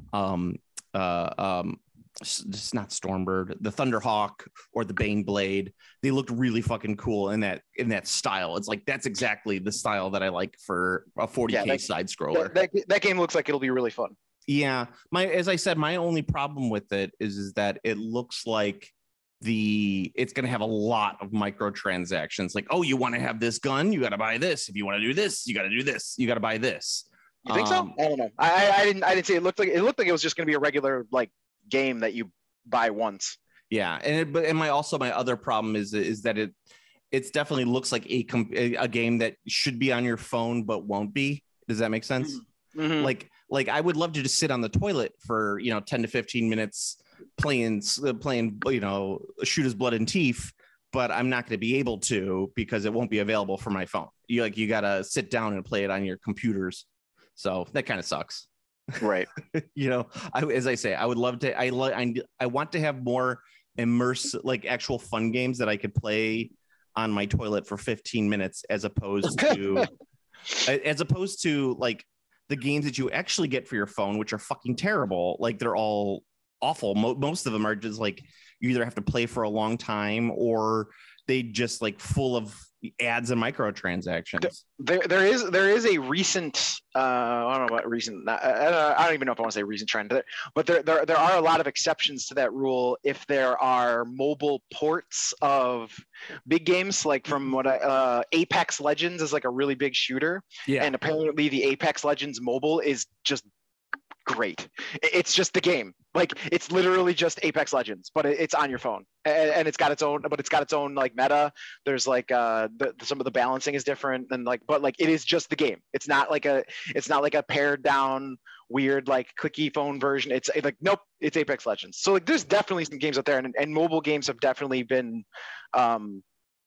um uh um s- it's not Stormbird, the Thunderhawk or the Baneblade. They looked really fucking cool in that in that style. It's like that's exactly the style that I like for a forty K Yeah, that- side scroller. That, that, that game looks like it'll be really fun. Yeah, my as I said, my only problem with it is is that it looks like the it's going to have a lot of microtransactions. Like, oh, you want to have this gun, you got to buy this. If you want to do this, you got to do this. You got to buy this. You think Um, so? I don't know. I, I I didn't I didn't see it looked like it looked like it was just going to be a regular like game that you buy once. Yeah, and it, but and my also my other problem is is that it it's definitely looks like a com- a game that should be on your phone but won't be. Does that make sense? Mm-hmm. Like like I would love to just sit on the toilet for, you know, ten to fifteen minutes playing playing you know, Shoot His Blood and Teeth, but I'm not going to be able to because it won't be available for my phone. You like you got to sit down and play it on your computers. So that kind of sucks. Right. You know, I, as I say, I would love to. I, I I want to have more immersive, like actual fun games that I could play on my toilet for fifteen minutes, as opposed to, as opposed to like the games that you actually get for your phone, which are fucking terrible. Like they're all awful. Mo- most of them are just like you either have to play for a long time or they just like full of ads and microtransactions. There, there is there is a recent uh, I don't know what recent I, I don't even know if I want to say recent trend, but there, there there are a lot of exceptions to that rule if there are mobile ports of big games, like from what I, uh, Apex Legends is like a really big shooter, Yeah, and apparently the Apex Legends mobile is just great. It's just the game. Like it's literally just Apex Legends, but it's on your phone, and, and it's got its own. But it's got its own like meta. There's like uh, the, some of the balancing is different, and like, but like it is just the game. It's not like a. It's not like a pared down weird like clicky phone version. It's like nope. It's Apex Legends. So like there's definitely some games out there, and, and mobile games have definitely been um,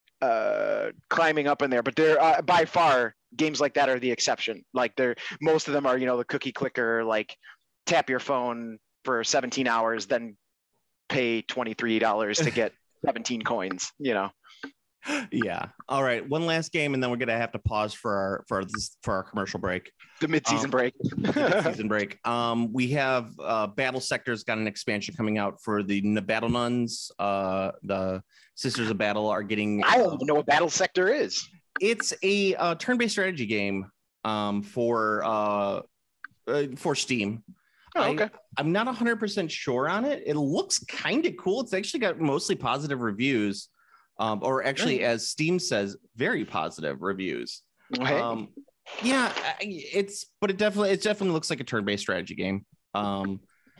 uh, climbing up in there. But they're uh, by far games like that are the exception. Like they're most of them are you know the cookie clicker like tap your phone for seventeen hours, then pay twenty-three dollars to get seventeen coins, you know? Yeah. All right. One last game, and then we're going to have to pause for our, for this, for our commercial break. The mid-season um, break. the mid-season break. Um, we have uh, Battle Sector's got an expansion coming out for the Battle Nuns. Uh, the Sisters of Battle are getting. I don't even know what Battle Sector is. It's a uh, turn-based strategy game um, for uh, uh, for Steam. Oh, okay. I, I'm not one hundred percent sure on it. It looks kind of cool. It's actually got mostly positive reviews, um, or actually, Really? as Steam says, very positive reviews. Hey. Um, yeah, I- it's but it definitely it definitely looks like a turn-based strategy game. Um,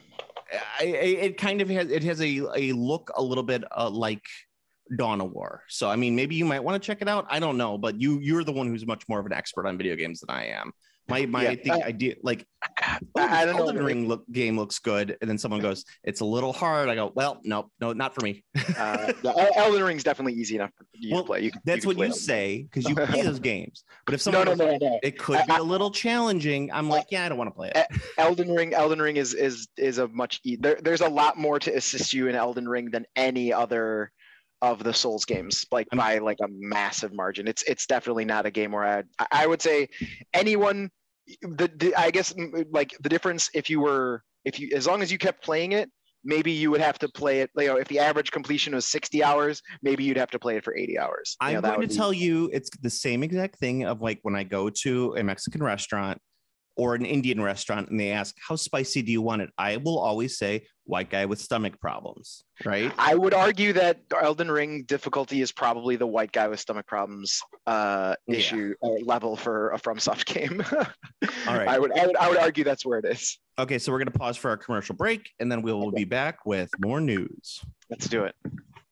I, I, it kind of has it has a a look a little bit uh, like Dawn of War. So I mean, maybe you might want to check it out. I don't know, but you you're the one who's much more of an expert on video games than I am. My my Yeah, I think uh, idea like I, oh, I the don't Elden know. Ring look, game looks good, and then someone goes, "It's a little hard." I go, "Well, no, no, not for me." Uh, yeah, Elden Ring's definitely easy enough for you Well, to play. You, can- That's you what can play you Elden say because you play those games. But if Ring. No, someone no, goes, no, no. it could be a little challenging, I'm like, yeah, I don't want to play it. Elden Ring, Elden Ring is is is a much e- there, there's a lot more to assist you in Elden Ring than any other of the Souls games, like I'm- by like a massive margin. It's it's definitely not a game where I I would say anyone the, the I guess mm, like the difference if you were if you as long as you kept playing it, maybe you would have to play it. You know, if the average completion was sixty hours, maybe you'd have to play it for eighty hours. You I'm know, that going would to be- tell you it's the same exact thing of like when I go to a Mexican restaurant or an Indian restaurant and they ask, how spicy do you want it? I will always say, white guy with stomach problems, right? I would argue that Elden Ring difficulty is probably the white guy with stomach problems uh, Yeah. issue uh, level for a FromSoft game. All right. I would, I would I would argue that's where it is. Okay, so we're going to pause for our commercial break and then we will be back with more news. Let's do it.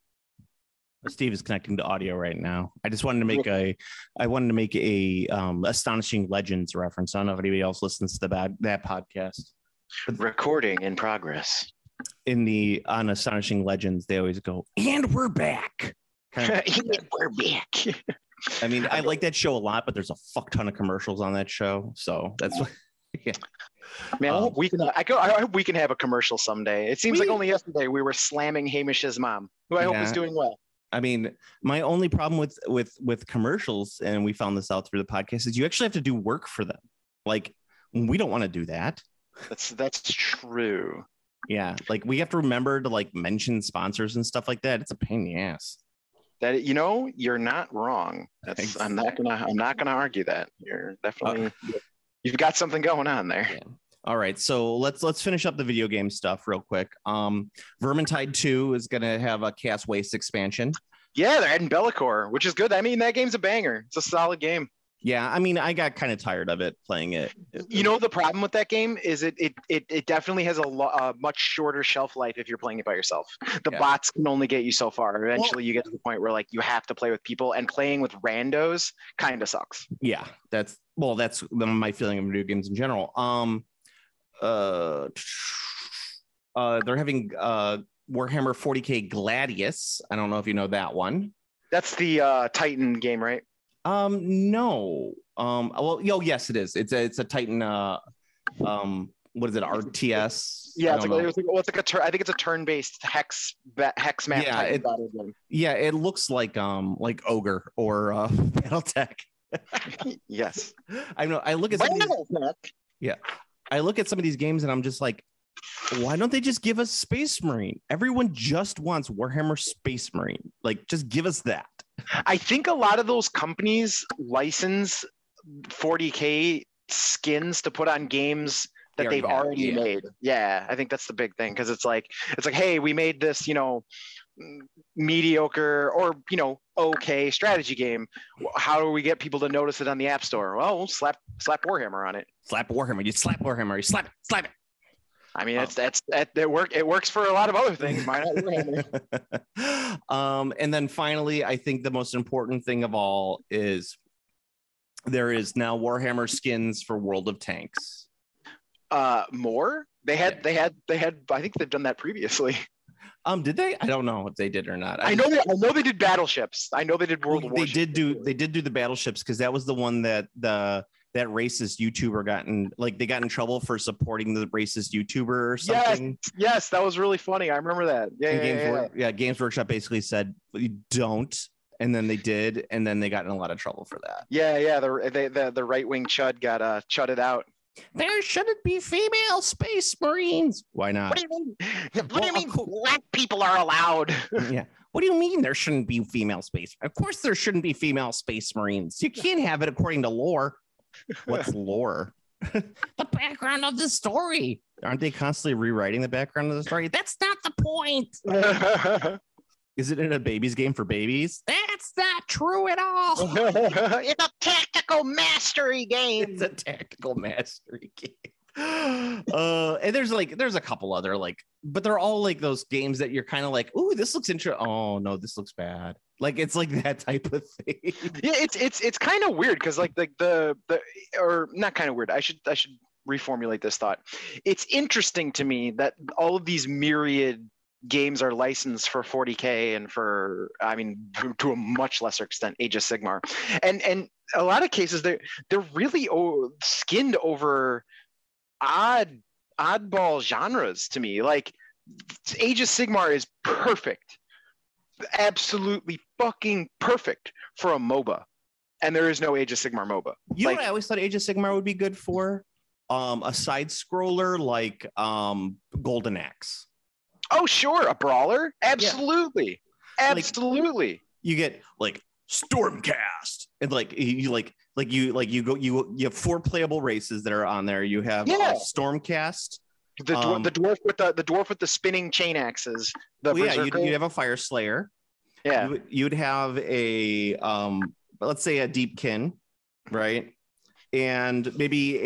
Steve is connecting to audio right now. I just wanted to make a, I wanted to make a um, Astonishing Legends reference. I don't know if anybody else listens to the bad, that podcast. Recording in progress. In the on Astonishing Legends, they always go, and we're back. Kind of- We're back. I mean, I like that show a lot, but there's a fuck ton of commercials on that show. So that's what, yeah. Man, I Um, hope we can. I, go, I hope we can have a commercial someday. It seems We- like only yesterday we were slamming Hamish's mom, who I hope Yeah. is doing well. I mean, my only problem with with with commercials, and we found this out through the podcast, is you actually have to do work for them. Like, we don't want to do that. That's that's true. Yeah, like we have to remember to like mention sponsors and stuff like that. It's a pain in the ass. That you know, you're not wrong. That's Thanks. I'm not gonna I'm not gonna argue that. You're definitely you've got something going on there. Yeah. All right, so let's let's finish up the video game stuff real quick. Um, Vermintide two is gonna have a Chaos Waste expansion. Yeah, they're adding Bellicor, which is good. I mean, that game's a banger. It's a solid game. Yeah, I mean, I got kind of tired of it playing it. You know, the problem with that game is it it it, it definitely has a, lo- a much shorter shelf life if you're playing it by yourself. The Yeah. bots can only get you so far. Eventually, Well- you get to the point where like you have to play with people, and playing with randos kind of sucks. Yeah, that's well, that's my feeling of video games in general. Um, uh, uh, they're having uh Warhammer forty K Gladius. I don't know if you know that one. That's the uh, Titan game, right? Um, no. Um, well, yo, yes, it is. It's a it's a Titan. Uh, um, what is it? R T S. Yeah, I it's don't like, know. it's like, well, it's like a tur- I think it's a turn-based hex ba- hex map. Yeah, Titan it- battle game. Yeah, it looks like um like Ogre or uh, BattleTech. Yes. I know. I look at some of these, I look at some of these games and I'm just like, why don't they just give us Space Marine? Everyone just wants Warhammer Space Marine. Like, just give us that. I think a lot of those companies license forty K skins to put on games that They they've already have, already yeah. made. Yeah, I think that's the big thing because it's like it's like, hey, we made this, you know, mm, mediocre or you know, okay strategy game. How do we get people to notice it on the App Store? Well, we'll slap slap Warhammer on it. Slap Warhammer. You slap Warhammer. You slap it. Slap it. I mean, Oh. it's that's that it work. It works for a lot of other things. Why not Warhammer? um, and then finally, I think the most important thing of all is there is now Warhammer skins for World of Tanks. Uh, more? They had Yeah. they had they had. I think they've done that previously. Um, did they? I don't know if they did or not. I know. They, I know they did battleships. I know they did World they, of they Warships. did do they did do the battleships because that was the one that the that racist YouTuber got in like they got in trouble for supporting the racist YouTuber or Yes, something. yes, that was really funny. I remember that. Yeah, And yeah, Games yeah, Work, yeah, Games Workshop basically said "You don't, and then they did, and then they got in a lot of trouble for that. yeah, yeah. The they, the the right wing chud got uh chudded out. There shouldn't be female space marines. Why not? What do you mean? What do Well, you of mean course- black people are allowed? Yeah. What do you mean there shouldn't be female space? Of course there shouldn't be female space marines. You can't have it according to lore. What's lore? The background of the story. Aren't they constantly rewriting the background of the story? That's not the point. Is it in a baby's game for babies? That's not true at all. It's a tactical mastery game. It's a tactical mastery game. Uh, and there's like there's a couple other like, but they're all like those games that you're kind of like, oh, this looks interesting. Oh no, this looks bad. Like it's like that type of thing. Yeah, it's it's it's kind of weird because like the the the or not kind of weird. I should I should reformulate this thought. It's interesting to me that all of these myriad games are licensed for forty K and for I mean to, to a much lesser extent Age of Sigmar, and and a lot of cases they're they're really o- skinned over odd oddball genres to me. Like Age of Sigmar is perfect, absolutely fucking perfect for a MOBA, and there is no Age of Sigmar MOBA. You know Like- what I always thought Age of Sigmar would be good for? Um, a side scroller like um Golden Axe. Oh sure, a brawler, absolutely, Like- absolutely. You get like Stormcast, and like you like like you like you go you you have four playable races that are on there. You have Yeah. uh, Stormcast. The, dwar- Um, the dwarf with the the dwarf with the spinning chain axes. The Well, yeah, you'd, berserker. you'd have a Fire Slayer. yeah. You would- You'd have a um, let's say a Deepkin, right? And maybe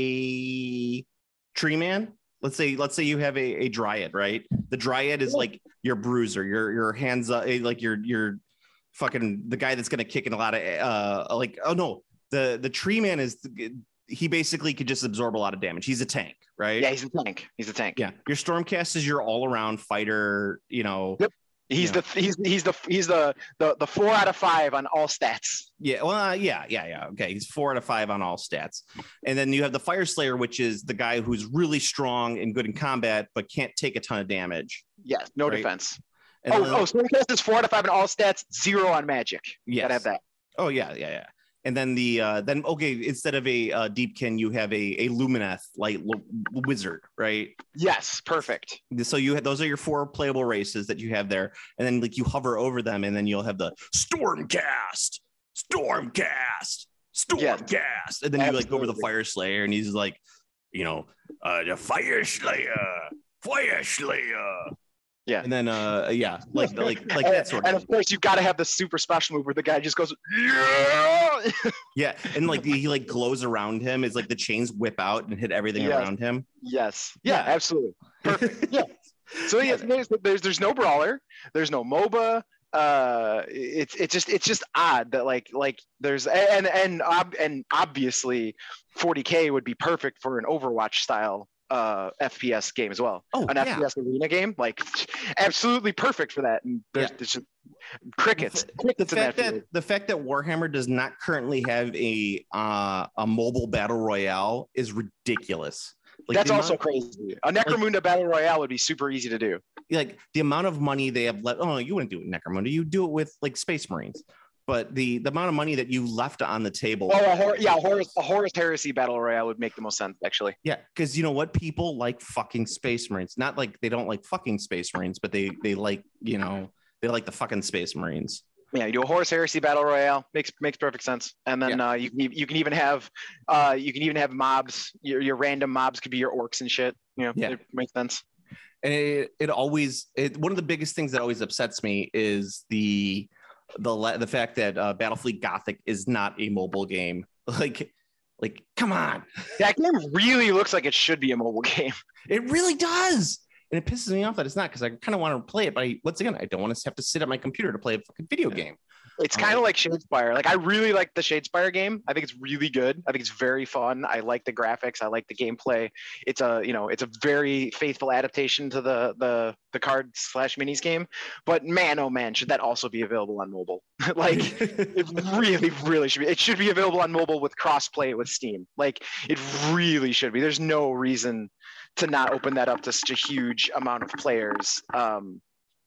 a Tree Man. Let's say let's say you have a, a Dryad, right? The Dryad is like your bruiser, your your hands up, like your your fucking the guy that's gonna kick in a lot of uh like oh no the the Tree Man is he basically could just absorb a lot of damage. He's a tank, right? Yeah, he's a tank. He's a tank. Yeah. Your Stormcast is your all around fighter. You know. Yep. He's Yeah. the he's he's the he's the, the the four out of five on all stats. Yeah, well, uh, yeah, yeah, yeah. Okay, he's four out of five on all stats, and then you have the Fire Slayer, which is the guy who's really strong and good in combat, but can't take a ton of damage. Yes, no Right. defense. And Oh, then- oh, Stormcast is four out of five on all stats, zero on magic. yes. Gotta have that. Oh yeah, yeah, yeah. And then the uh, then okay, instead of a uh, Deepkin, you have a a Lumineth like lo- wizard, right? Yes, perfect. So you have those are your four playable races that you have there, and then like you hover over them, and then you'll have the Stormcast, Stormcast, Stormcast, and then you like go over the Absolutely. Fire Slayer, and he's like, you know, uh, the Fire Slayer, Fire Slayer, Yeah. And then uh yeah, like like like that sort of And of course you got to have the super special move where the guy just goes, yeah. Yeah, and like he like glows around him as like the chains whip out and hit everything Yes. around him. Yes. Yeah, Yeah. absolutely. Perfect. Yeah. So yeah, there's, there's there's no brawler, there's no MOBA. Uh, it's it's just it's just odd that like like there's and and ob- and obviously forty K would be perfect for an Overwatch style uh F P S game as well. Oh, An yeah. F P S arena game, like absolutely perfect for that. And there's, Yeah. there's just crickets. The crickets in fact that that field. the fact that Warhammer does not currently have a uh, a mobile battle royale is ridiculous. Like That's the also amount, crazy. A Necromunda battle royale would be super easy to do. like the amount of money they have left. Oh, you wouldn't do it in Necromunda. You do it with like Space Marines. But the the amount of money that you left on the table. Oh, a Hor- yeah, a Horus, a Horus Heresy battle royale would make the most sense, actually. Yeah, because you know what? People like fucking Space Marines. Not like they don't like fucking Space Marines, but they they like, you know, they like the fucking Space Marines. Yeah, you do a Horus Heresy battle royale, makes makes perfect sense. And then Yeah. uh, you can e- you can even have uh, you can even have mobs. Your your random mobs could be your orcs and shit. You know, Yeah. it makes sense. And it, it always it, one of the biggest things that always upsets me is the the la- the fact that uh, Battlefleet Gothic is not a mobile game. Like like come on, That game really looks like it should be a mobile game. it really does. And it pisses me off that it's not, because I kind of want to play it, but I, once again, I don't want to have to sit at my computer to play a fucking video game. It's kind of like Shadespire. Like I really like the Shadespire game. I think it's really good. I think it's very fun. I like the graphics. I like the gameplay. It's a you know it's a very faithful adaptation to the the the card slash minis game. But man, oh man, should that also be available on mobile? Like it really, really should be. It should be available on mobile with crossplay with Steam. Like it really should be. There's no reason to not open that up to such a huge amount of players. Um,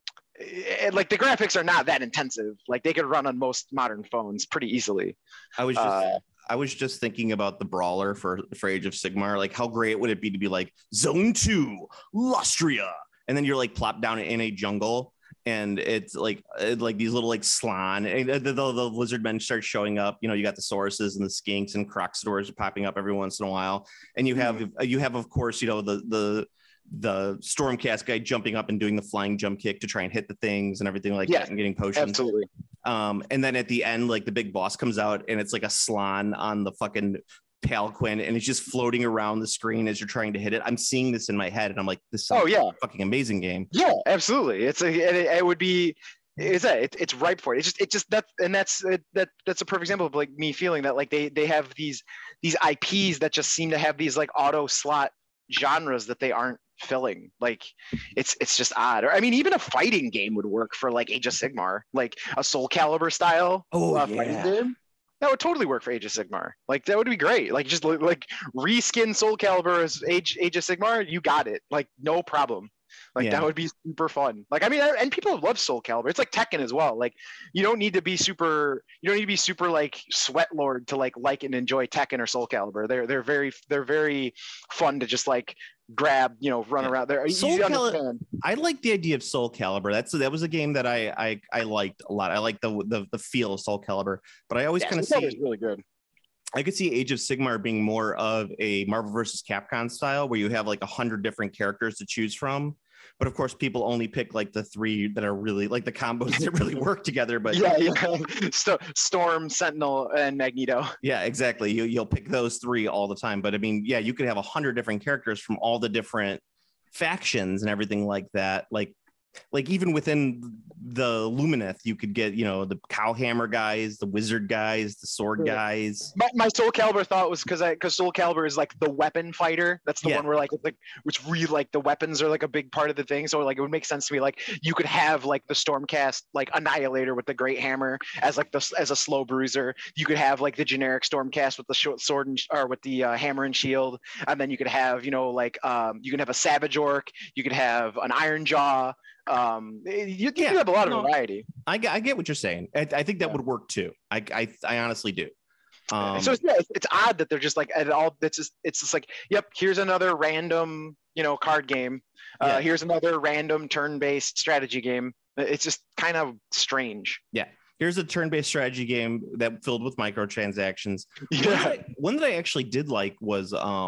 and like the graphics are not that intensive. Like they could run on most modern phones pretty easily. I was just Uh, I was just thinking about the brawler for for Age of Sigmar. Like, how great would it be to be like Zone Two, Lustria, and then you're like plopped down in a jungle, and it's like it, like these little like slan, and the, the, the lizard men start showing up. You know, you got the sauruses and the skinks and croxadors popping up every once in a while, and you have you have of course you know the the the Stormcast guy jumping up and doing the flying jump kick to try and hit the things and everything like Yeah, that and getting potions. absolutely. Um, and then at the end, like the big boss comes out and it's like a slan on the fucking Palquin and it's just floating around the screen as you're trying to hit it. I'm seeing this in my head and I'm like, this sounds Oh yeah, like a fucking amazing game. yeah, absolutely. It's a it, it would be. Is that it, it's ripe for it? It's just it just that and that's it, that that's a perfect example of like me feeling that like they they have these these I Ps that just seem to have these like auto slot genres that they aren't filling. Like it's it's just odd. Or I mean, even a fighting game would work for like Age of Sigmar, like a Soul Calibur style Oh, uh, yeah. fighting game. That would totally work for Age of Sigmar. Like that would be great. Like just like reskin Soul Calibur as Age Age of Sigmar, you got it. Like no problem. Like Yeah. that would be super fun. Like I mean, and people love Soul Calibur. It's like Tekken as well. Like you don't need to be super. You don't need to be super like sweat lord to like like and enjoy Tekken or Soul Calibur. They're they're very they're very fun to just like grab. You know, run Yeah. around. They're Soul easy to Cali- understand. I like the idea of Soul Calibur. That's that was a game that I I, I liked a lot. I like the, the the feel of Soul Calibur, but I always Yeah, kind of Soul Calibur's see really good. I could see Age of Sigmar being more of a Marvel versus Capcom style where you have like a hundred different characters to choose from. But of course, people only pick like the three that are really like the combos that really work together. But Yeah, yeah. Sto- Storm, Sentinel, and Magneto. yeah, exactly. You you'll pick those three all the time. But I mean, yeah, you could have a hundred different characters from all the different factions and everything like that. Like like even within the Lumineth, you could get, you know, the Cowhammer guys, the wizard guys, the sword Yeah. guys. My, my Soul Calibur thought was because I because Soul Calibur is like the weapon fighter. That's the Yeah. one where like it's like which really like the weapons are like a big part of the thing. So like it would make sense to me like you could have like the Stormcast like Annihilator with the Great Hammer as like the as a slow bruiser. You could have like the generic Stormcast with the short sword and or with the uh, hammer and shield, and then you could have you know like um you can have a Savage Orc. You could have an Iron Jaw. Um, you, you Yeah, have a lot of no. variety. I, get- I get what you're saying. I, I think that Yeah. would work too. I, I, I honestly do. Um, so it's, yeah, it's, it's odd that they're just like at all. It's just it's just like, yep, here's another random, you know, card game. Uh, Yeah. Here's another random turn-based strategy game. It's just kind of strange. here's a turn-based strategy game that filled with microtransactions. One, Yeah. that I, one that I actually did like was um,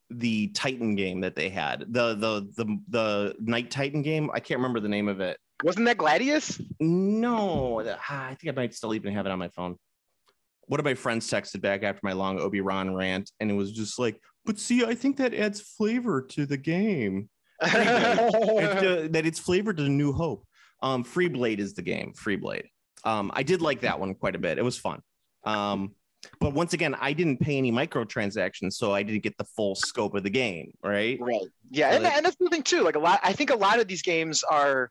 the Titan game that they had, the the the the Night Titan game. I can't remember the name of it. Wasn't that Gladius? No, I think I might still even have it on my phone. One of my friends texted back after my long Obi-Wan rant, and it was just like, "But see, I think that adds flavor to the game. it's, uh, that it's flavored to New Hope." Um, Free Blade is the game. Free Blade. Um, I did like that one quite a bit. It was fun. Um, but once again, I didn't pay any microtransactions, so I didn't get the full scope of the game. Right. Right. Yeah, So and, like- and that's the thing too. Like a lot, I think a lot of these games are,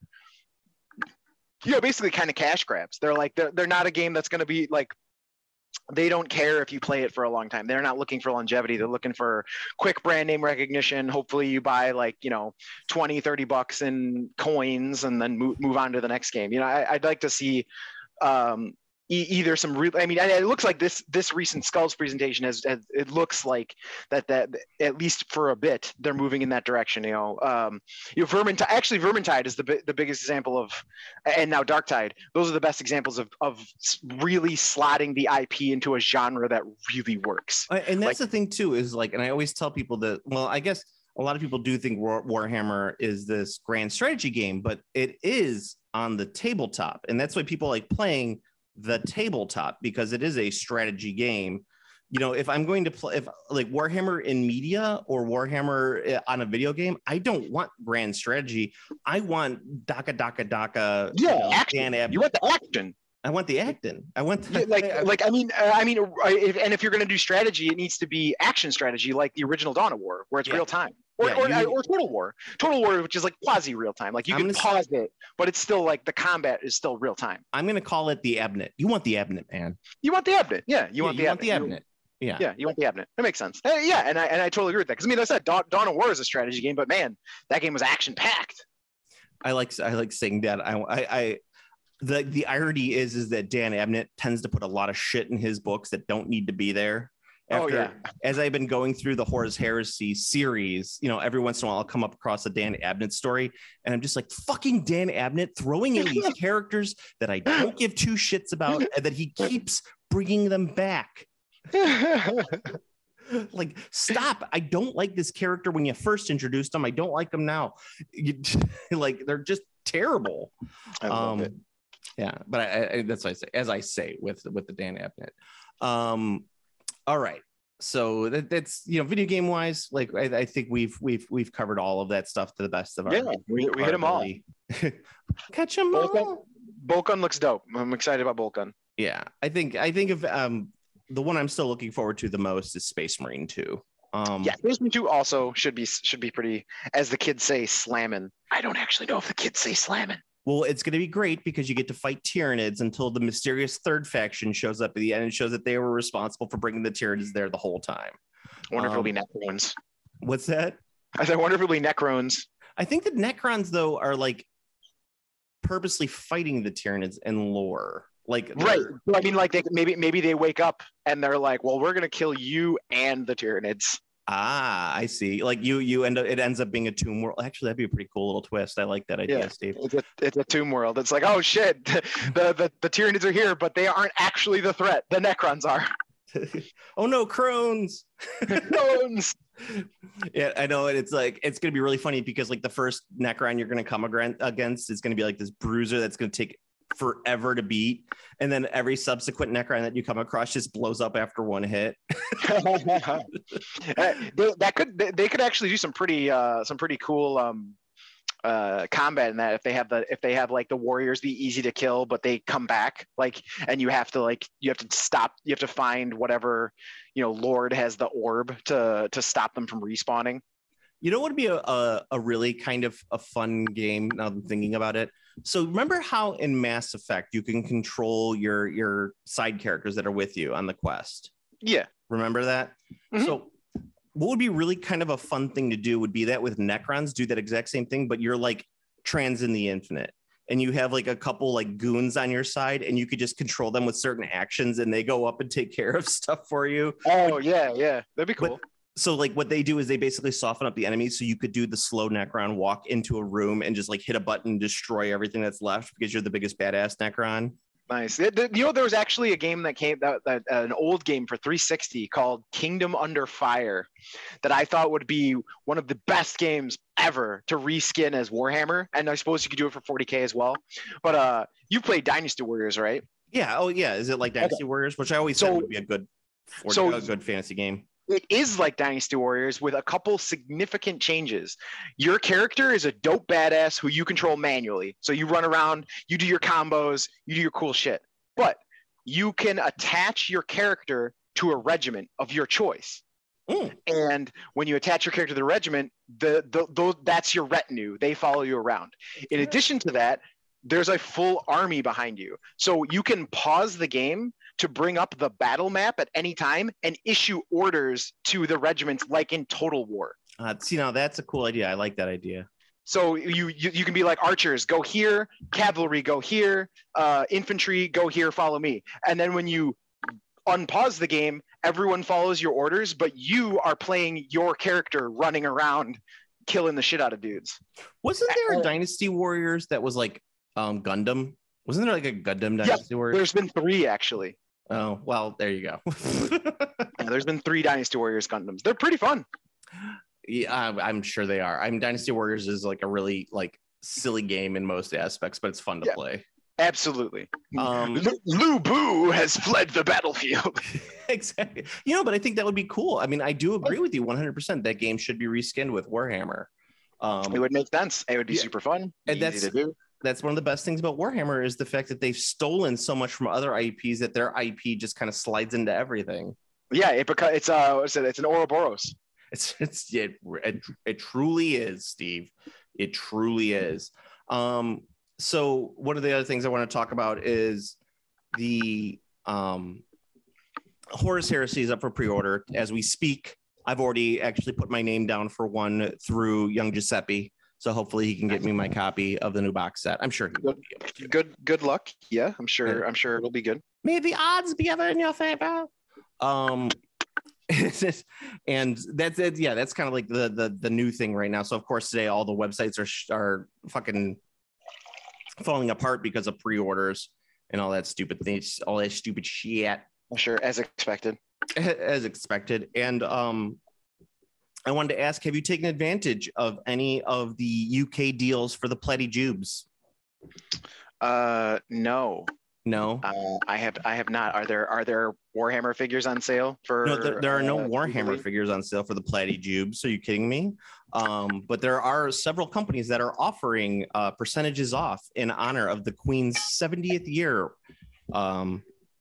you know, basically kind of cash grabs. They're like they're they're not a game that's going to be like. They don't care if you play it for a long time. They're not looking for longevity. They're looking for quick brand name recognition. Hopefully you buy like, you know, twenty, thirty bucks in coins and then move, move on to the next game. You know, I, I'd like to see um, e- either some real, I mean, it looks like this, this recent Skulls presentation has, has, it looks like that, that at least for a bit, they're moving in that direction. You know, um, you know, Vermintide, actually Vermintide is the, bi- the biggest example of, and now Darktide, those are the best examples of, of really slotting the I P into a genre that really works. Uh, And that's Like- the thing too, is like, and I always tell people that, well, I guess a lot of people do think War, Warhammer is this grand strategy game, but it is on the tabletop. And that's why people like playing the tabletop, because it is a strategy game. You know, if I'm going to play, if like Warhammer in media or Warhammer on a video game, I don't want grand strategy. I want Daka Daka Daka. Yeah, you know, action. Dan Ab- You want the action. I want the acting. I want the, Yeah, like, like I mean, uh, I mean, uh, if, and if you're going to do strategy, it needs to be action strategy, like the original Dawn of War, where it's Yeah. real time, or, Yeah, or, you uh, need- or Total War, Total War, which is like quasi real time. Like you I'm can gonna s- pause it, but it's still like the combat is still real time. I'm going to call it the Abnett. You want the Abnett, man. You want the Abnett, yeah. You Yeah, want the you Abnett. want the Abnett. Yeah. Yeah, you want the Abnett. That makes sense. Uh, yeah, and I and I totally agree with that. Because I mean, like I said, Dawn, Dawn of War is a strategy game, but man, that game was action packed. I like I like saying that. I, I I the the irony is is that Dan Abnett tends to put a lot of shit in his books that don't need to be there. Oh, After, yeah. as I've been going through the Horus Heresy series, you know, every once in a while I'll come up across a Dan Abnett story, and I'm just like, fucking Dan Abnett throwing in these characters that I don't give two shits about, and that he keeps bringing them back. Like, stop. I don't like this character when you first introduced him. I don't like him now. You, like, they're just terrible. I love um it. Yeah, but I, I, that's what I say, as I say with with the Dan Abnett. Um all right, so that, that's, you know, video game wise, like I, I think we've we've we've covered all of that stuff to the best of our, Yeah, we, we our hit them all. ability. Catch them Boltgun, all. Boltgun looks dope. I'm excited about Boltgun. Yeah, I think I think if um the one I'm still looking forward to the most is Space Marine two. Um, Yeah, Space Marine two also should be should be pretty, as the kids say, slamming. I don't actually know if the kids say slamming. Well, it's going to be great because you get to fight Tyranids until the mysterious third faction shows up at the end and shows that they were responsible for bringing the Tyranids there the whole time. I wonder if it'll be Um, Necrons. What's that? I said, I wonder if it'll be Necrons. I think that Necrons, though, are like purposely fighting the Tyranids in lore. Like, Right. they're- So, I mean, like they maybe maybe they wake up and they're like, well, we're gonna kill you and the Tyranids. Ah, I see. Like you, you end up. It ends up being a tomb world. Actually, that'd be a pretty cool little twist. I like that idea, Yeah. Steve. It's a it's a tomb world. It's like, oh shit, the, the the Tyranids are here, but they aren't actually the threat. The Necrons are. Oh no, crones. Clones. Yeah, I know. And it's like, it's going to be really funny because like the first Necron you're going to come agr- against is going to be like this bruiser that's going to take forever to beat. And then every subsequent Necron that you come across just blows up after one hit. Uh, they, that could they, they could actually do some pretty uh some pretty cool um uh combat in that if they have the if they have like the warriors be easy to kill but they come back, like, and you have to like you have to stop you have to find whatever, you know, lord has the orb to to stop them from respawning. You know what would be a, a, a really kind of a fun game now that I'm thinking about it? So remember how in Mass Effect you can control your your side characters that are with you on the quest? Yeah. Remember that? Mhm. So what would be really kind of a fun thing to do would be that with Necrons, do that exact same thing, but you're like trans in the infinite. And you have like a couple like goons on your side and you could just control them with certain actions and they go up and take care of stuff for you. Oh yeah, yeah, that'd be But- cool. So like what they do is they basically soften up the enemies so you could do the slow Necron, walk into a room and just like hit a button and destroy everything that's left because you're the biggest badass Necron. Nice. It- You know, there was actually a game that came, that, that an old game for three sixty called Kingdom Under Fire, that I thought would be one of the best games ever to reskin as Warhammer. And I suppose you could do it for forty K as well. But uh, you played Dynasty Warriors, right? Yeah. Oh, yeah. Is it like Dynasty Warriors, which I always So- said would be a good, or so- a good fantasy game. It is like Dynasty Warriors with a couple significant changes. Your character is a dope badass who you control manually. So you run around, you do your combos, you do your cool shit. But you can attach your character to a regiment of your choice. Mm. And when you attach your character to the regiment, the, the, the that's your retinue. They follow you around. In addition to that, there's a full army behind you. So you can pause the game to bring up the battle map at any time and issue orders to the regiments like in Total War. Uh, see, now that's a cool idea. I like that idea. So you you, you can be like, archers, go here, cavalry, go here, uh, infantry, go here, follow me. And then when you unpause the game, everyone follows your orders, but you are playing your character running around killing the shit out of dudes. Wasn't there a Dynasty Warriors that was like um, Gundam? Wasn't there like a Gundam Dynasty Warriors? There's been three actually. Oh, well, there you go. Yeah, there's been three Dynasty Warriors Gundams. They're pretty fun. Yeah, I'm, I'm sure they are. I'm Dynasty Warriors is like a really like silly game in most aspects, but it's fun to Yeah. play. Absolutely. Um, Lu- Lu Bu has fled the battlefield. exactly. You know, but I think that would be cool. I mean, I do agree with you one hundred percent. That game should be reskinned with Warhammer. Um, It would make sense. It would be Yeah. super fun. And easy that's- to do. that's one of the best things about Warhammer is the fact that they've stolen so much from other I Ps that their I P just kind of slides into everything. Yeah, it beca- it's uh what's it? It's an Ouroboros. It's it's it, it, it truly is, Steve. It truly is. Um, so one of the other things I want to talk about is the um, Horus Heresy is up for pre-order as we speak. I've already actually put my name down for one through Young Giuseppe. So hopefully he can get me my copy of the new box set. I'm sure he will be able to. Good good luck. Yeah, I'm sure I'm sure it'll be good. May the odds be ever in your favor. Um, and that's it. Yeah, that's kind of like the the the new thing right now. So of course today all the websites are sh- are fucking falling apart because of pre-orders and all that stupid things, all that stupid shit, I'm sure, as expected. as expected. And um, I wanted to ask, have you taken advantage of any of the U K deals for the Pletty Jubes? Uh, no, No. uh, I have I have not. Are there are there Warhammer figures on sale for? No, there, there are no uh, Warhammer legally? figures on sale for the Platty Jubes. Are you kidding me? Um, but there are several companies that are offering uh, percentages off in honor of the Queen's seventieth year um,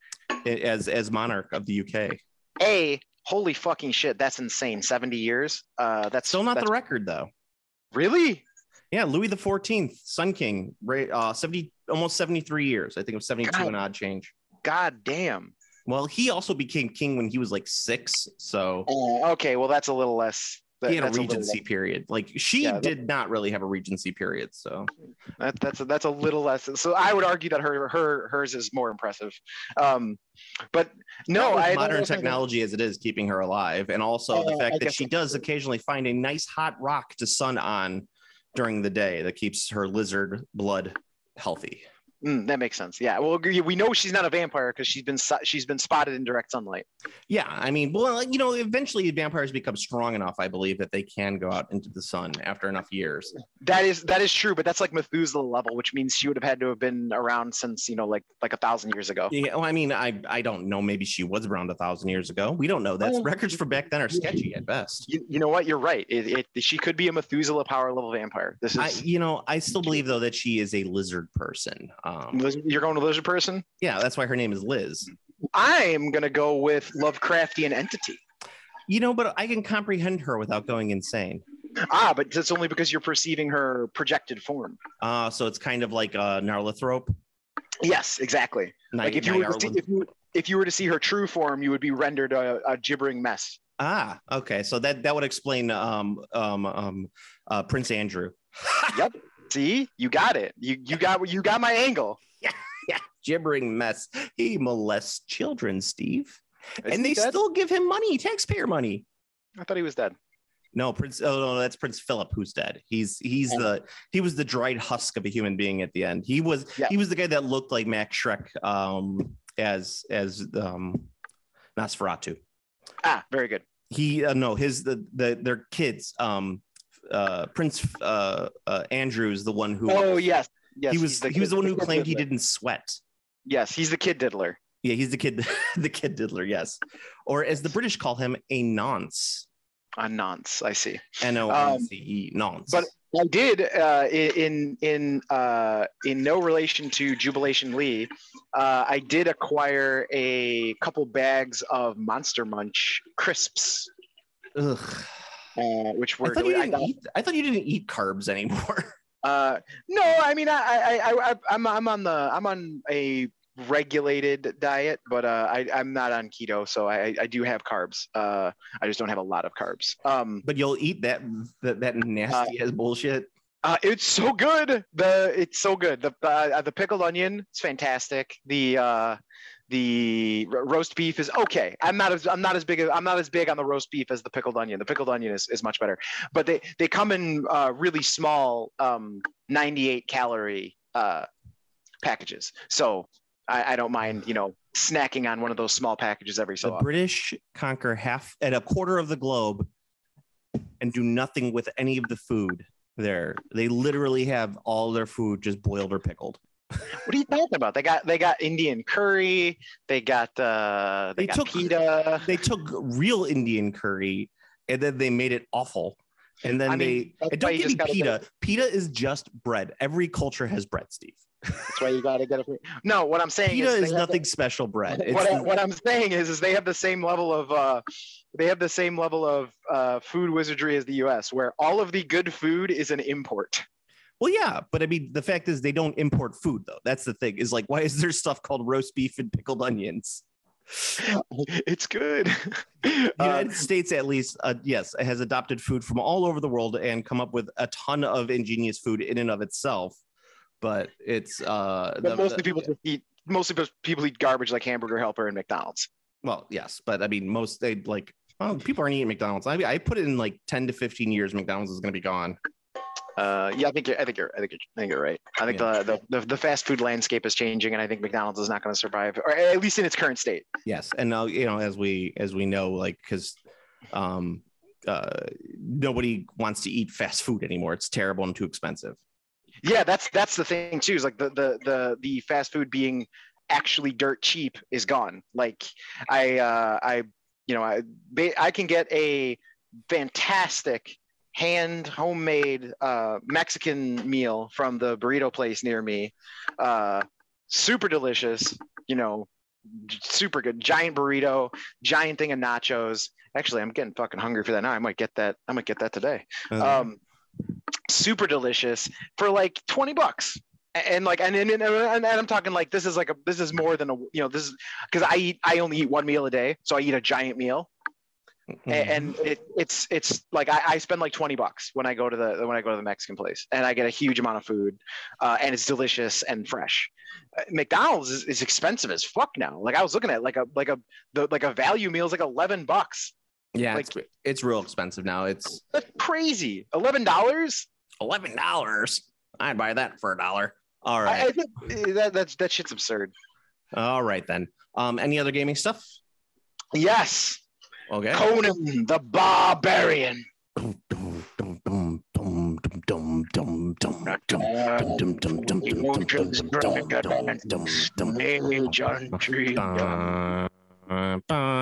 as as monarch of the U K. A, holy fucking shit, that's insane. seventy years. Uh, that's Still not that's, the record though. really. Yeah, Louis the fourteenth, Sun King, right? Uh, seventy, almost seventy-three years. I think it was seventy-two God. and odd change. God damn. Well, he also became king when he was like six, so Oh, okay, well that's a little less. that- he had a that's little regency period. Like she Yeah, that- did not really have a regency period, so. That, that's a, that's a little less. So I would argue that her her hers is more impressive. Um, but no, With I don't know modern if I- technology as it is keeping her alive, and also the Uh, fact I that guess she that's does true. occasionally find a nice hot rock to sun on during the day that keeps her lizard blood healthy. Mm, that makes sense. Yeah. Well, we we know she's not a vampire because she's been so- she's been spotted in direct sunlight. Yeah, I mean, well, you know, eventually vampires become strong enough, I believe, that they can go out into the sun after enough years. That is that is true, but that's like Methuselah level, which means she would have had to have been around since you know like like a thousand years ago. Yeah, well, I mean, I I don't know. Maybe she was around a thousand years ago. We don't know. That's Oh. records for back then are sketchy at best. You, you know what? You're right. It, it she could be a Methuselah power level vampire. This I, is you know, I still believe though that she is a lizard person. Um, you're going to lizard person. yeah, that's why her name is Liz. I'm gonna go with Lovecraftian entity. You know, but I can comprehend her without going insane. Ah, but that's only because you're perceiving her projected form. Uh, so it's kind of like uh, Narlithrope. Yes, exactly. Night, Like if you, were to see, if, you, if you were to see her true form, you would be rendered a, a gibbering mess. Ah, okay. So that that would explain um, um, um, uh, Prince Andrew. Yep. See, you got it. You you got you got my angle. Yeah, gibbering mess. He molests children, Steve, Is and he they dead? still give him money, taxpayer money. I thought he was dead. No, Prince. Oh no, that's Prince Philip who's dead. He's he's And- the he was the dried husk of a human being at the end. He was Yeah. he was the guy that looked like Max Shrek um, as as um, Nosferatu. Ah, very good. He uh, no his the the their kids. Um, uh, Prince uh, uh, Andrew is the one who. Oh yes, yes. he he's was he was the kid- one who kid claimed he diddler. didn't sweat. Yes, he's the kid diddler. Yeah, he's the kid the kid diddler. Yes, or as the British call him, a nonce. A nonce, I see. N O N C E nonce. But I did uh, in in uh, in no relation to Jubilation Lee. Uh, I did acquire a couple bags of Monster Munch crisps, Ugh. uh, which I were. thought, you I didn't got- eat, I thought you didn't eat carbs anymore. uh, no, I mean I I I I I'm I'm on the I'm on a regulated diet, but uh, I I'm not on keto, so I I do have carbs. Uh, I just don't have a lot of carbs. Um, But you'll eat that that, that nasty ass bullshit. Uh, it's so good. The it's so good. The uh, the pickled onion is fantastic. The uh, the ro- roast beef is okay. I'm not as I'm not as big as I'm not as big on the roast beef as the pickled onion. The pickled onion is, is much better. But they they come in uh, really small um, ninety-eight calorie uh, packages. So I, I don't mind you know snacking on one of those small packages every so The often. British conquer half at a quarter of the globe and do nothing with any of the food there. They literally have all their food just boiled or pickled. What are you talking about? They got they got Indian curry. They got uh, they, They got took- pita. They took real Indian curry and then they made it awful. And then I mean, they that's and why don't you give me just gotta pita. Pita is just bread. Every culture has bread, Steve. That's why you got to get it. No, what I'm saying Pita is, is they have nothing special bread. the- It's what, I, the- what I'm saying is, is they have the same level of uh, they have the same level of uh, food wizardry as the U S, where all of the good food is an import. well, yeah, but I mean, the fact is they don't import food though. That's the thing. Is like, why is there stuff called roast beef and pickled onions? It's good. The Uh, United States, at least, uh, yes, has adopted food from all over the world and come up with a ton of ingenious food in and of itself. But it's uh, but the- mostly the- people just eat. Mostly people eat garbage like Hamburger Helper and McDonald's. well, yes, but I mean, most they like. Oh, people aren't eating McDonald's. I mean, I put it in like ten to fifteen years. McDonald's is going to be gone. Uh, yeah, I think you're, I think you're, I think you're, I think you're right. I think Yeah. the, the the fast food landscape is changing, and I think McDonald's is not going to survive, or at least in its current state. Yes, and now you know, as we as we know, like because um, uh, nobody wants to eat fast food anymore. It's terrible and too expensive. Yeah, that's that's the thing too. Is like the the the the fast food being actually dirt cheap is gone. Like I uh, I you know I ba- I can get a fantastic hand homemade uh, Mexican meal from the burrito place near me. Uh, super delicious. You know, j- super good. Giant burrito, giant thing of nachos. Actually, I'm getting fucking hungry for that now. I might get that. I might get that today. Uh, Um, super delicious for like twenty bucks. And like, and, and, and, and I'm talking like, this is like a, this is more than a, you know, this is because I eat, I only eat one meal a day. So I eat a giant meal. mhm. A- and it, it's, it's like, I, I spend like twenty bucks when I go to the, when I go to the Mexican place, and I get a huge amount of food, uh, and it's delicious and fresh. Uh, McDonald's is, is expensive as fuck now. Like I was looking at like a, like a, the, like a value meal is like eleven bucks. yeah, like- it's, it's real expensive now. It's That's crazy. eleven dollars. eleven dollars. I'd buy that for a dollar. All I, right, I think that, that's, that shit's absurd. all right then. Um, any other gaming stuff? Yes. Okay. Conan the Barbarian. Dum, dum, dum, dum, dum, dum, dum, dum, dum, dum, dum, dum, dum, dum, dum, dum, dum, dum, dum. Age untrue. Ba- ba-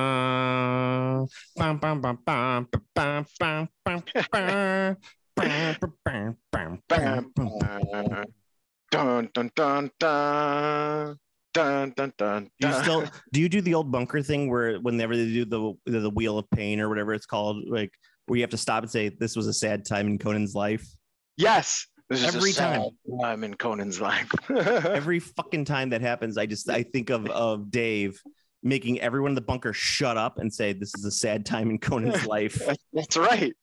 bum, bum, bum, bum, bum, bum, bum, bum, bum. Bum, bum, bum, bum, bum. Dun dun dun dun. Dun dun dun. Do you dun. still do you do the old bunker thing where whenever they do the the wheel of pain or whatever it's called, like where you have to stop and say this was a sad time in Conan's life? Yes. This is Every a sad time. time in Conan's life. Every fucking time that happens, I just I think of of Dave making everyone in the bunker shut up and say this is a sad time in Conan's life. That's right.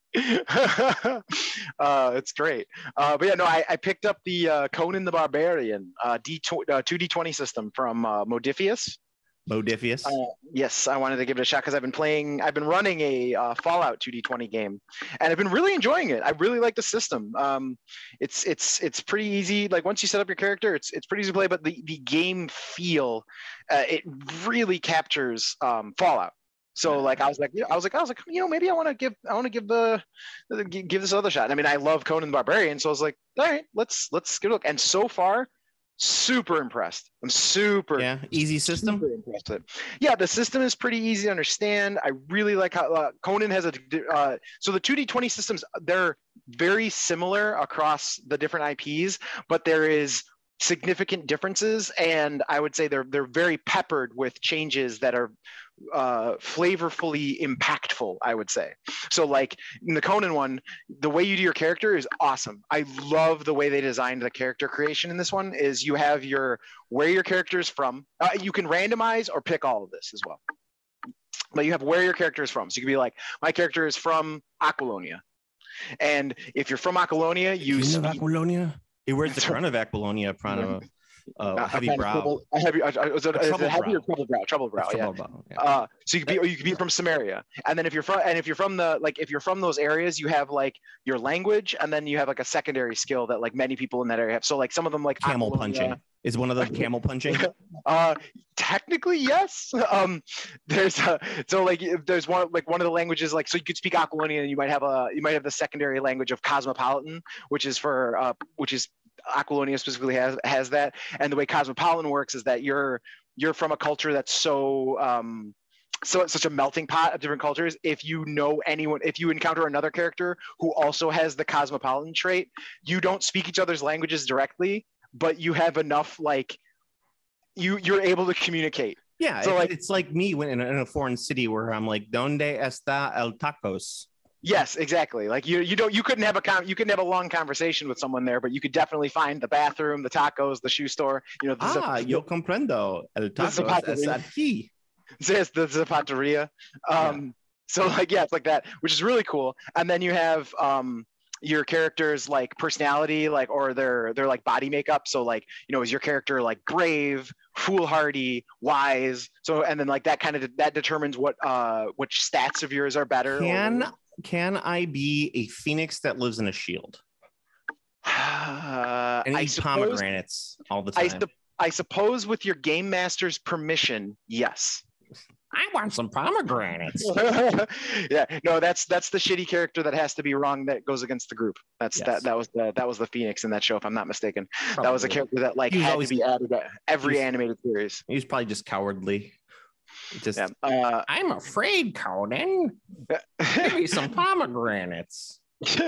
uh, it's great. Uh, but yeah, no, I, I picked up the uh, Conan the Barbarian uh, D uh, two D twenty system from uh, Modifius. Modifius. Uh, yes, I wanted to give it a shot because I've been playing, I've been running a uh, Fallout two D twenty game, and I've been really enjoying it. I really like the system. Um, it's it's it's pretty easy. Like once you set up your character, it's it's pretty easy to play. But the the game feel, uh, it really captures um, Fallout. So like I was like I was like I was like you know maybe I want to give I want to give the give this another shot. I mean I love Conan the Barbarian, so I was like all right let's let's give it a look. And so far, super impressed. I'm super yeah easy system. Super impressed with it. Yeah, the system is pretty easy to understand. I really like how uh, Conan has a uh, so the two D twenty systems, they're very similar across the different I Ps, but there is significant differences, and I would say they're they're very peppered with changes that are uh flavorfully impactful, I would say. So like in the Conan one, the way you do your character is awesome. I love the way they designed the character creation in this one. Is you have your where your character is from. Uh, you can randomize or pick all of this as well, but you have where your character is from. So you can be like, my character is from Aquilonia, and if you're from Aquilonia, you speak- Aquilonia. He wears the crown of Aquilonia, Prana. Uh, heavy a brow. Trouble, a heavy, uh, is it, is it heavy or trouble brow? Trouble brow. Trouble Yeah. brow, yeah. Uh, so you could be, or you could be from Samaria, and then if you're from, and if you're from the, like, if you're from those areas, you have like your language, and then you have like a secondary skill that like many people in that area have. So like some of them like Camel Aquilonia. punching. Is one of them camel punching? Uh, technically, yes. Um, there's a, so like there's one like one of the languages like so you could speak Aquilonian, and you might have a you might have the secondary language of Cosmopolitan, which is for uh, which is Aquilonia specifically has has that. And the way Cosmopolitan works is that you're you're from a culture that's so um, so it's such a melting pot of different cultures. If you know anyone, if you encounter another character who also has the Cosmopolitan trait, you don't speak each other's languages directly, but you have enough like you you're able to communicate. Yeah, so it, like it's like me when in a, in a foreign city where I'm like, "Donde está el tacos?" Yes, exactly. Like you you don't you couldn't have a con- you couldn't have a long conversation with someone there, but you could definitely find the bathroom, the tacos, the shoe store. You know, the Ah, zap- yo comprendo. El tacos zapateria. es aquí. Yes, the zapateria. Um, Yeah. So like yeah, it's like that, which is really cool. And then you have um, your character's like personality, like or their their like body makeup. So like you know, is your character like brave, foolhardy, wise? So and then like that kind of that determines what uh which stats of yours are better. or- Can can I be a phoenix that lives in a shield Uh, and I eat suppose, pomegranates all the I, time? sup- I suppose with your game master's permission, yes. I want some pomegranates. Yeah, no, that's that's the shitty character that has to be wrong that goes against the group. That's Yes. that that was the that was the Phoenix in that show, if I'm not mistaken. That was a Probably. character that like He was had always- to be added to every he was- animated series. He was probably just cowardly. Just Yeah. Uh, I'm afraid, Conan. Give me some pomegranates.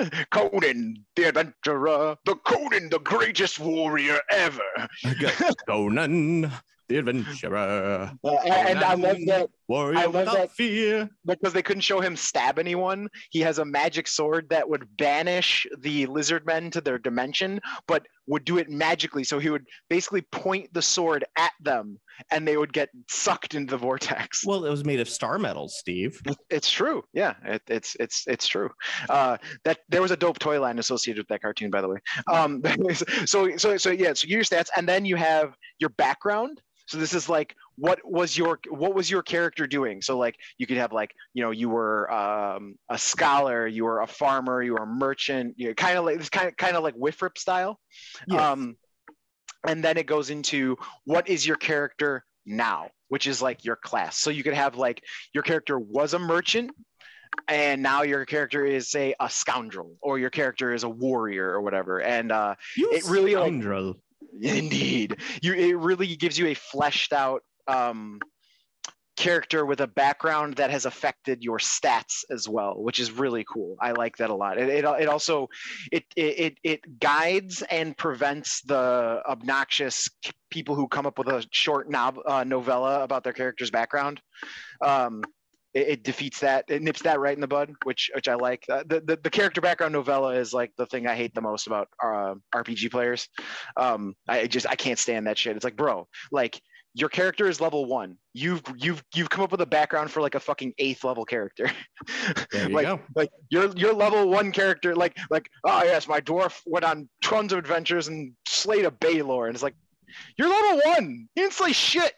Conan, the adventurer, the Conan, the greatest warrior ever. I got Conan, the adventurer. Uh, and I love that Warrior I love without that- fear. because they couldn't show him stab anyone. He has a magic sword that would banish the lizard men to their dimension, but would do it magically. So he would basically point the sword at them and they would get sucked into the vortex. Well, it was made of star metals, Steve. It's true. Yeah, it, it's it's it's true. Uh, that there was a dope toy line associated with that cartoon, by the way. Um, so so so yeah. So your stats, and then you have your background. So this is like what was your what was your character doing? So like you could have like you know you were um, a scholar, you were a farmer, you were a merchant. You know, kind of like this kind of kind of like Wifrip style. Yes. Um, and then it goes into what is your character now, which is like your class. So you could have like your character was a merchant, and now your character is say a scoundrel, or your character is a warrior or whatever. And uh, You it really, like- scoundrel. indeed, you it really gives you a fleshed out um, character with a background that has affected your stats as well, which is really cool. I like that a lot. It it, it also it, it it guides and prevents the obnoxious people who come up with a short nob, uh, novella about their character's background. Um, it, it defeats that. It nips that right in the bud, which which I like. Uh, the, the the character background novella is like the thing I hate the most about uh, R P G players. Um, I just I can't stand that shit. It's like, bro, like your character is level one. You've you've you've come up with a background for like a fucking eighth level character. There you like go. like your your level one character, like like oh yes, my dwarf went on tons of adventures and slayed a Baylor, and it's like you're level one. You didn't slay shit.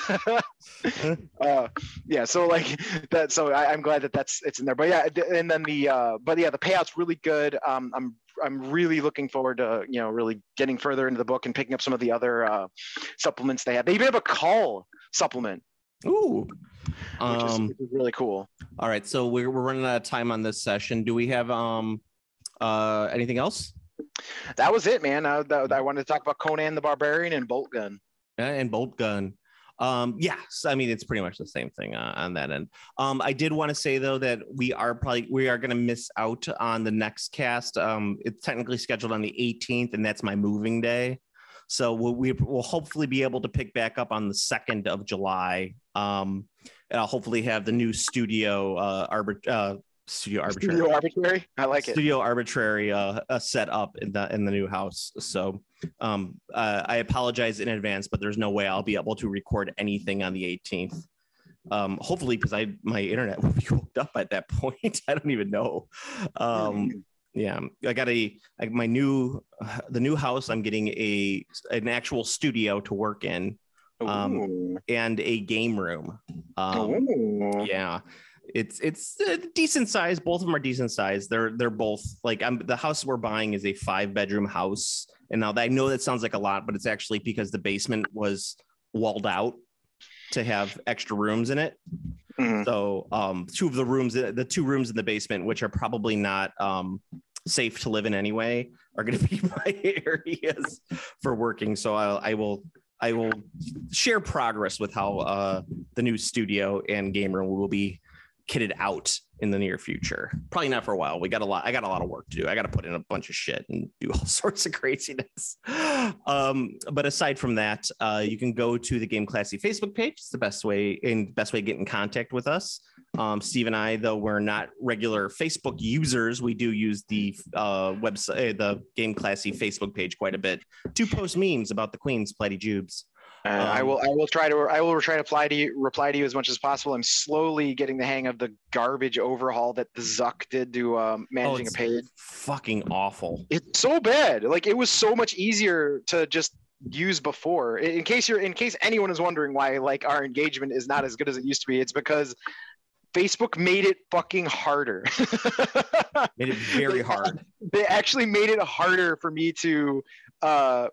uh, yeah. So like that. So I, I'm glad that that's it's in there. But yeah, and then the uh, but yeah, the payout's really good. Um, I'm I'm really looking forward to you know really getting further into the book and picking up some of the other uh, supplements they have. They even have a call supplement. Ooh. Which, Um, is, which is really cool. All right, so we're we're running out of time on this session. Do we have um uh anything else? That was it, man. I, that, I wanted to talk about Conan the Barbarian and Bolt Gun. Yeah, and Bolt Gun. Um, yes, I mean it's pretty much the same thing uh, on that end. Um, I did want to say though that we are probably we are going to miss out on the next cast. Um, it's technically scheduled on the eighteenth, and that's my moving day. So we'll, we will hopefully be able to pick back up on the second of July. Um, and I'll hopefully have the new studio uh, arbit- uh studio arbitrary. Studio arbitrary. I like studio it. Studio arbitrary uh, uh, set up in the in the new house. So um, uh, I apologize in advance, but there's no way I'll be able to record anything on the eighteenth. Um, hopefully, because I my internet will be hooked up at that point. I don't even know. Um, yeah, I got a I, my new uh, the new house. I'm getting a an actual studio to work in. Um, and a game room. Um, yeah, it's it's a decent size. Both of them are decent size. They're they're both like I'm. The house we're buying is a five bedroom house, and now I know that sounds like a lot, but it's actually because the basement was walled out to have extra rooms in it. Mm-hmm. So um, two of the rooms, the two rooms in the basement, which are probably not um, safe to live in anyway, are going to be my areas for working. So I'll, I will. I will share progress with how uh, the new studio and game room will be kitted out in the near future. Probably not for a while. We got a lot. I got a lot of work to do. I got to put in a bunch of shit and do all sorts of craziness. Um, but aside from that, uh, you can go to the Game Classy Facebook page. It's the best way and best way to get in contact with us. Um, Steve and I, though we're not regular Facebook users, we do use the uh, website, the Game Classy Facebook page quite a bit to post memes about the Queens, Platty Jubes. Uh, um, I will. I will try to. I will try to reply to you. Reply to you as much as possible. I'm slowly getting the hang of the garbage overhaul that the Zuck did to um, managing oh, a page. Fucking awful. It's so bad. Like it was so much easier to just use before. In case you're, in case anyone is wondering why like our engagement is not as good as it used to be, it's because Facebook made it fucking harder. Made it very hard. They actually made it harder for me to. Uh,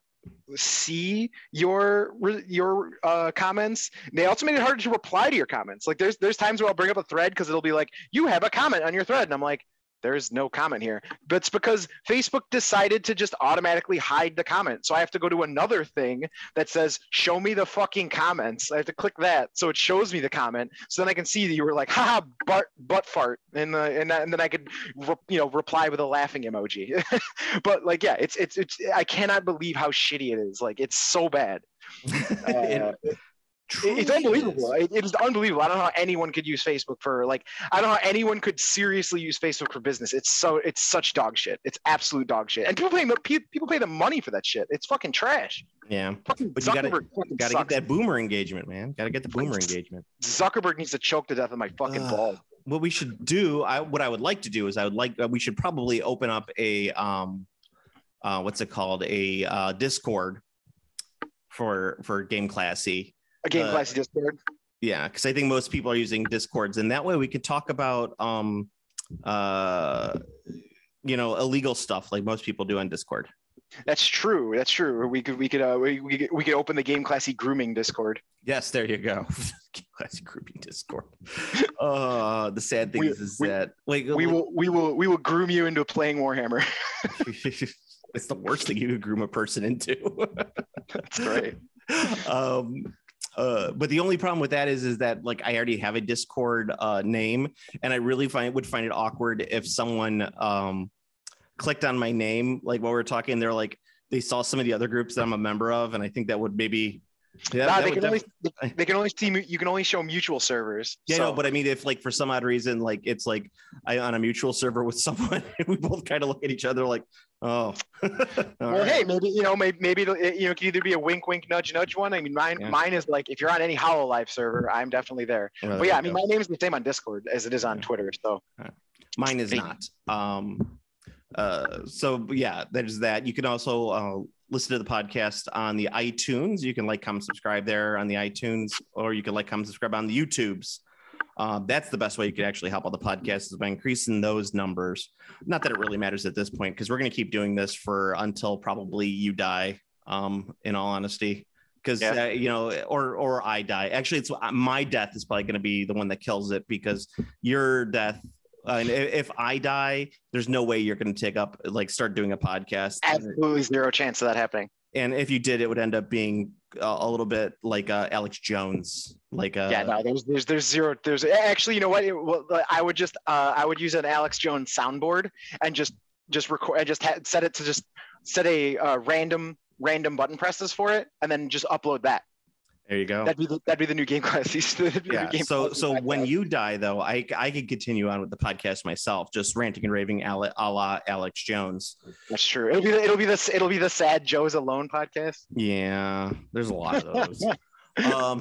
see your your uh comments. They also made it harder to reply to your comments. Like there's there's times where I'll bring up a thread because it'll be like, you have a comment on your thread, and I'm like, there's no comment here. But it's because Facebook decided to just automatically hide the comment. So I have to go to another thing that says, show me the fucking comments. I have to click that. So it shows me the comment. So then I can see that you were like, haha, butt, butt fart. And, the, and, that, and then I could, re, you know, reply with a laughing emoji. But like, yeah, it's, it's, it's, I cannot believe how shitty it is. Like, it's so bad. Uh, Truly it's unbelievable. It, it is unbelievable. I don't know how anyone could use Facebook for like. I don't know how anyone could seriously use Facebook for business. It's so. It's such dog shit. It's absolute dog shit. And people pay people pay the money for that shit. It's fucking trash. Yeah, fucking but you gotta gotta get that boomer engagement, man. Gotta get the boomer engagement. Zuckerberg needs to choke to death on my fucking uh, ball. What we should do, I what I would like to do is I would like uh, we should probably open up a um, uh, what's it called a uh, Discord for for Game Classy. A Game Classy uh, Discord. Yeah, because I think most people are using Discords, and that way we could talk about, um, uh, you know, illegal stuff like most people do on Discord. That's true. That's true. We could we could uh, we we could, we could open the Game Classy grooming Discord. Yes, there you go. Game Classy grooming Discord. Uh, the sad thing we, is, is we, that wait, we will we will we will groom you into playing Warhammer. It's the worst thing you could groom a person into. That's right. Um. Uh, but the only problem with that is, is that like I already have a Discord uh, name, and I really find would find it awkward if someone um, clicked on my name, like while we were talking, they're like they saw some of the other groups that I'm a member of, and I think that would maybe. Yeah, nah, they can only they can only see you can only show mutual servers. Yeah, so. no, but I mean, if like for some odd reason, like it's like I on a mutual server with someone, and we both kind of look at each other like, oh. Well, right. hey, maybe you know, maybe maybe it'll, it, you know, it can either be a wink, wink, nudge, nudge one. I mean, mine yeah. mine is like if you're on any HoloLive server, I'm definitely there. Oh, but yeah, I mean, go. My name is the same on Discord as it is on yeah. Twitter. So right. Mine is not. Um. Uh. So yeah, there's that. You can also uh, listen to the podcast on the iTunes. You can like, comment, subscribe there on the iTunes, or you can like, comment, subscribe on the YouTubes. Uh, that's the best way you can actually help out the podcast is by increasing those numbers. Not that it really matters at this point, because we're going to keep doing this for until probably you die, um, in all honesty. Because, yeah. uh, you know, or or I die. Actually, it's my death is probably going to be the one that kills it, because your death, uh, and if I die, there's no way you're going to take up, like, start doing a podcast. Absolutely zero chance of that happening. And if you did, it would end up being uh, a little bit like uh, Alex Jones. Like, uh, yeah, no, there's there's there's zero. There's actually, you know what? It, well, I would just uh, I would use an Alex Jones soundboard and just just record. I just had, set it to just set a uh, random. random button presses for it, and then just upload that. There you go. That'd be the, that'd be the new Game Classies. Yeah. Game so Classies so podcast. When you die, though, I I could continue on with the podcast myself, just ranting and raving a la, a la Alex Jones. That's true. It'll be it'll be this it'll be the Sad Joe's Alone podcast. Yeah, there's a lot of those. um.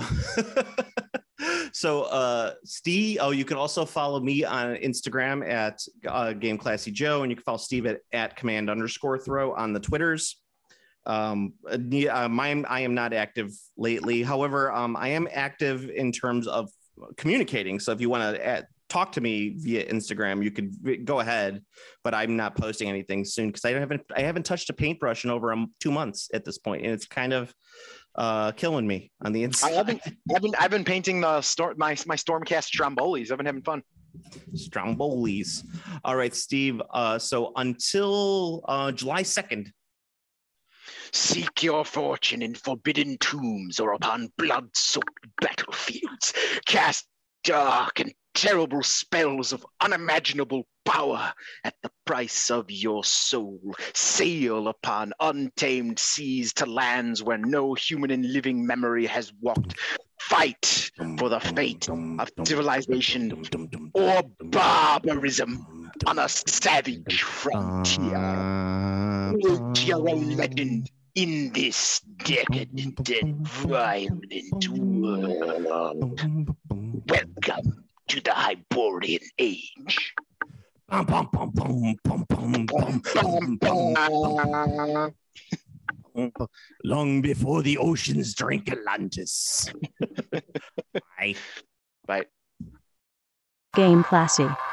So, uh, Steve, oh, you can also follow me on Instagram at uh, Game Classy Joe, and you can follow Steve at, at command underscore throw on the Twitters. Um, uh, my, I am not active lately. However, um, I am active in terms of communicating. So if you want to talk to me via Instagram, you could go ahead, but I'm not posting anything soon because I haven't, I haven't touched a paintbrush in over um, two months at this point, and it's kind of uh, killing me on the inside. I haven't, I've been, I've been painting the storm, my, my Stormcast Strombolis. I've been having fun. Strombolis. All right, Steve. Uh, so until uh, July second. Seek your fortune in forbidden tombs or upon blood-soaked battlefields. Cast dark and terrible spells of unimaginable power at the price of your soul. Sail upon untamed seas to lands where no human in living memory has walked. Fight for the fate of civilization or barbarism on a savage frontier. Build your legend in this decadent and violent world. Welcome to the Hyborian Age. Long before the oceans drank Atlantis. Bye. Bye. Game Classy.